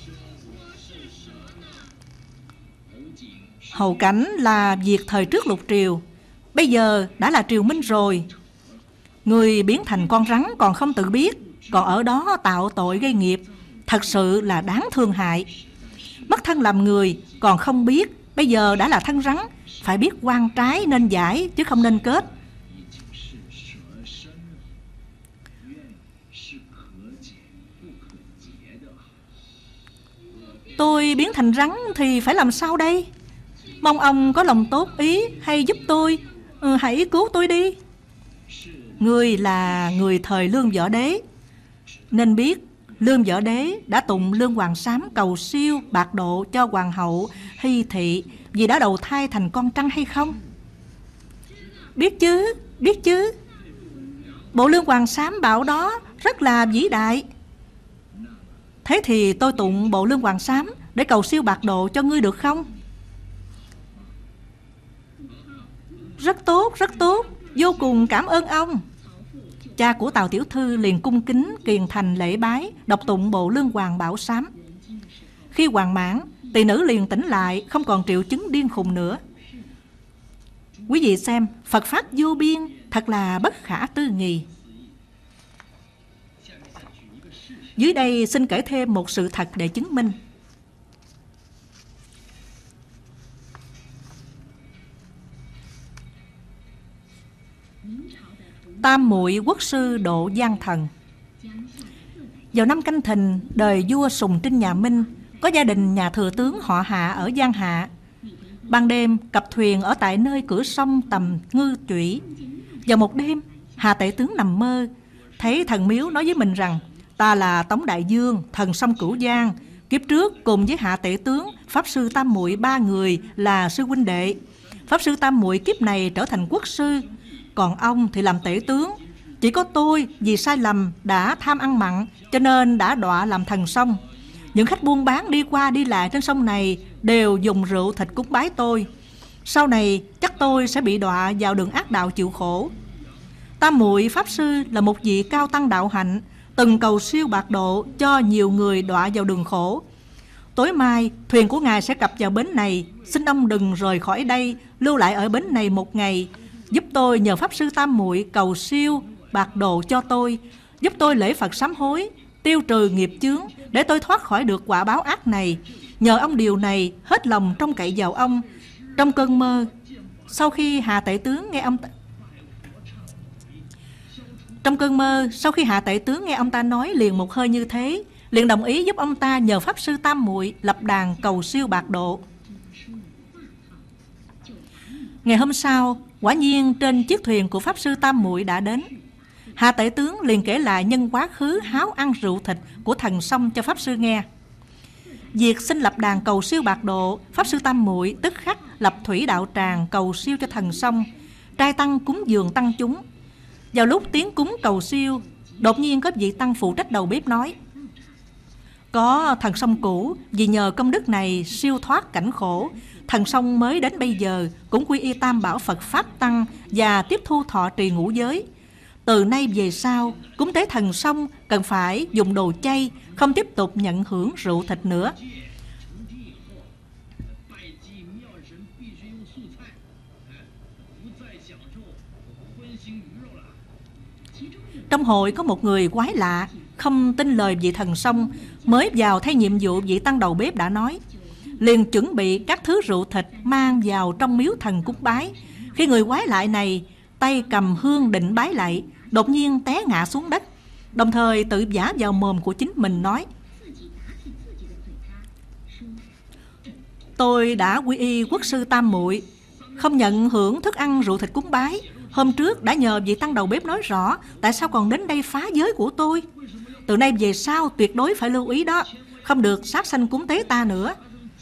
S1: Hầu Cảnh là việc thời trước Lục Triều, bây giờ đã là Triều Minh rồi. Người biến thành con rắn còn không tự biết, còn ở đó tạo tội gây nghiệp, thật sự là đáng thương hại. Mất thân làm người còn không biết, bây giờ đã là thân rắn, phải biết quan trái nên giải chứ không nên kết. tôi biến thành rắn thì phải làm sao đây? Mong ông có lòng tốt ý hay giúp tôi, hãy cứu tôi đi. Ngươi là người thời Lương Võ Đế, nên biết Lương Võ Đế đã tụng Lương Hoàng Sám cầu siêu bạc độ cho hoàng hậu Hy Thị vì đã đầu thai thành con trăng hay không? Biết chứ, biết chứ. Bộ Lương Hoàng Sám bảo đó rất là vĩ đại. Thế thì tôi tụng bộ Lương Hoàng Sám để cầu siêu bạc độ cho ngươi được không? Rất tốt, rất tốt. Vô cùng cảm ơn ông. Cha của Tào tiểu thư liền cung kính kiền thành lễ bái, đọc tụng bộ Lương Hoàng Bảo Sám. Khi hoàn mãn, tỳ nữ liền tỉnh lại, không còn triệu chứng điên khùng nữa. Quý vị xem, Phật pháp vô biên, thật là bất khả tư nghị. Dưới đây xin kể thêm một sự thật để chứng minh. Tam Muội quốc sư độ Giang Thần. Vào năm Canh Thìn, đời vua Sùng Trinh nhà Minh, có gia đình nhà thừa tướng họ Hạ ở Giang Hạ. Ban đêm cập thuyền ở tại nơi cửa sông Tầm Ngư Chủy. Vào một đêm, Hạ tể tướng nằm mơ, thấy thần miếu nói với mình rằng: ta là Tống Đại Dương, thần sông Cửu Giang. Kiếp trước cùng với Hạ tể tướng, pháp sư Tam Muội 3 người là sư huynh đệ. Pháp sư Tam Muội kiếp này trở thành quốc sư, còn ông thì làm tể tướng. Chỉ có tôi vì sai lầm đã tham ăn mặn, cho nên đã đọa làm thần sông. Những khách buôn bán đi qua đi lại trên sông này đều dùng rượu thịt cúng bái tôi. Sau này chắc tôi sẽ bị đọa vào đường ác đạo chịu khổ. Tam Muội pháp sư là một vị cao tăng đạo hạnh, từng cầu siêu bạc độ cho nhiều người đọa vào đường khổ. Tối mai thuyền của ngài sẽ cập vào bến này, xin ông đừng rời khỏi đây, lưu lại ở bến này một ngày, giúp tôi nhờ pháp sư Tam Muội cầu siêu bạc độ cho tôi, giúp tôi lễ Phật sám hối, tiêu trừ nghiệp chướng để tôi thoát khỏi được quả báo ác này. Nhờ ông điều này, hết lòng trông cậy vào ông. Trong cơn mơ, sau khi Hạ tể tướng nghe ông ta nói liền một hơi như thế, liền đồng ý giúp ông ta nhờ pháp sư Tam Muội lập đàn cầu siêu bạc độ. Ngày hôm sau, quả nhiên trên chiếc thuyền của pháp sư Tam Muội đã đến. Hạ tể tướng liền kể lại nhân quá khứ háo ăn rượu thịt của thần sông cho pháp sư nghe. Việc xin lập đàn cầu siêu bạc độ, pháp sư Tam Muội tức khắc lập thủy đạo tràng cầu siêu cho thần sông, trai tăng cúng dường tăng chúng. Vào lúc tiến cúng cầu siêu, đột nhiên có vị tăng phụ trách đầu bếp nói: có thần sông cũ, vì nhờ công đức này siêu thoát cảnh khổ, thần sông mới đến bây giờ cũng quy y Tam Bảo Phật Pháp Tăng và tiếp thu thọ trì ngũ giới. Từ nay về sau, cúng tế thần sông cần phải dùng đồ chay, không tiếp tục nhận hưởng rượu thịt nữa. Trong hội có một người quái lạ, không tin lời vị thần sông, mới vào thay nhiệm vụ vị tăng đầu bếp đã nói, liền chuẩn bị các thứ rượu thịt mang vào trong miếu thần cúng bái. Khi người quái lạ này tay cầm hương định bái lạy, đột nhiên té ngã xuống đất, đồng thời tự vả vào mồm của chính mình nói: tôi đã quy y quốc sư Tam Muội, không nhận hưởng thức ăn rượu thịt cúng bái. Hôm trước đã nhờ vị tăng đầu bếp nói rõ, tại sao còn đến đây phá giới của tôi. Từ nay về sau tuyệt đối phải lưu ý đó, không được sát sanh cúng tế ta nữa.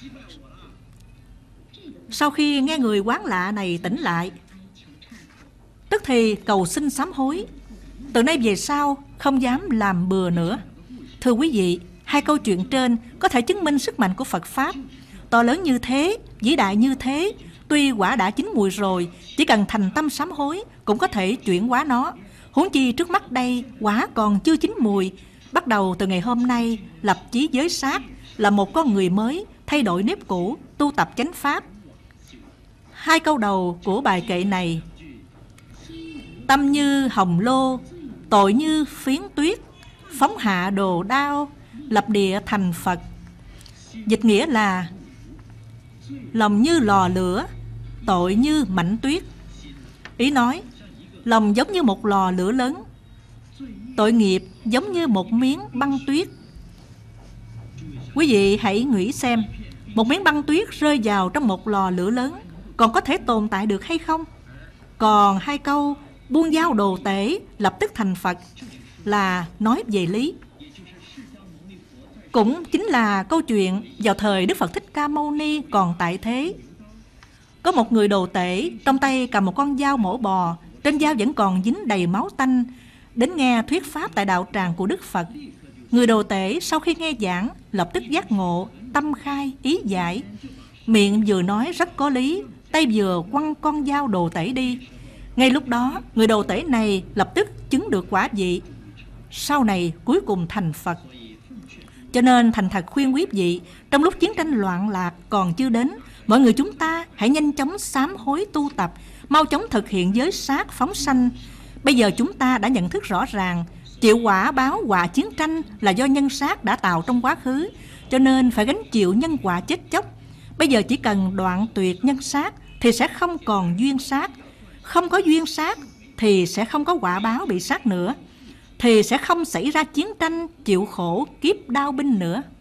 S1: Sau khi nghe người quán lạ này tỉnh lại, tức thì cầu xin sám hối, từ nay về sau không dám làm bừa nữa. Thưa quý vị, hai câu chuyện trên có thể chứng minh sức mạnh của Phật Pháp. To lớn như thế, vĩ đại như thế, tuy quả đã chín mùi rồi, chỉ cần thành tâm sám hối cũng có thể chuyển hóa nó. Huống chi trước mắt đây quả còn chưa chín mùi. Bắt đầu từ ngày hôm nay lập chí giới sát, là một con người mới, thay đổi nếp cũ, tu tập chánh pháp. Hai câu đầu của bài kệ này: tâm như hồng lô, tội như phiến tuyết, phóng hạ đồ đao, lập địa thành Phật. Dịch nghĩa là lòng như lò lửa, tội như mảnh tuyết. Ý nói, lòng giống như một lò lửa lớn, tội nghiệp giống như một miếng băng tuyết. Quý vị hãy nghĩ xem, một miếng băng tuyết rơi vào trong một lò lửa lớn còn có thể tồn tại được hay không? Còn hai câu buông dao đồ tể lập tức thành Phật là nói về lý. Cũng chính là câu chuyện vào thời Đức Phật Thích Ca Mâu Ni còn tại thế. Có một người đồ tể trong tay cầm một con dao mổ bò, trên dao vẫn còn dính đầy máu tanh, đến nghe thuyết pháp tại đạo tràng của Đức Phật. Người đồ tể sau khi nghe giảng lập tức giác ngộ, tâm khai ý giải, miệng vừa nói rất có lý, tay vừa quăng con dao đồ tể đi. Ngay lúc đó, người đồ tể này lập tức chứng được quả vị, sau này cuối cùng thành Phật. Cho nên thành thật khuyên quý vị, trong lúc chiến tranh loạn lạc còn chưa đến, mọi người chúng ta hãy nhanh chóng sám hối tu tập, mau chóng thực hiện giới sát phóng sanh. Bây giờ chúng ta đã nhận thức rõ ràng, chịu quả báo họa chiến tranh là do nhân sát đã tạo trong quá khứ, cho nên phải gánh chịu nhân quả chết chóc. Bây giờ chỉ cần đoạn tuyệt nhân sát thì sẽ không còn duyên sát. Không có duyên sát thì sẽ không có quả báo bị sát nữa, thì sẽ không xảy ra chiến tranh chịu khổ kiếp đao binh nữa.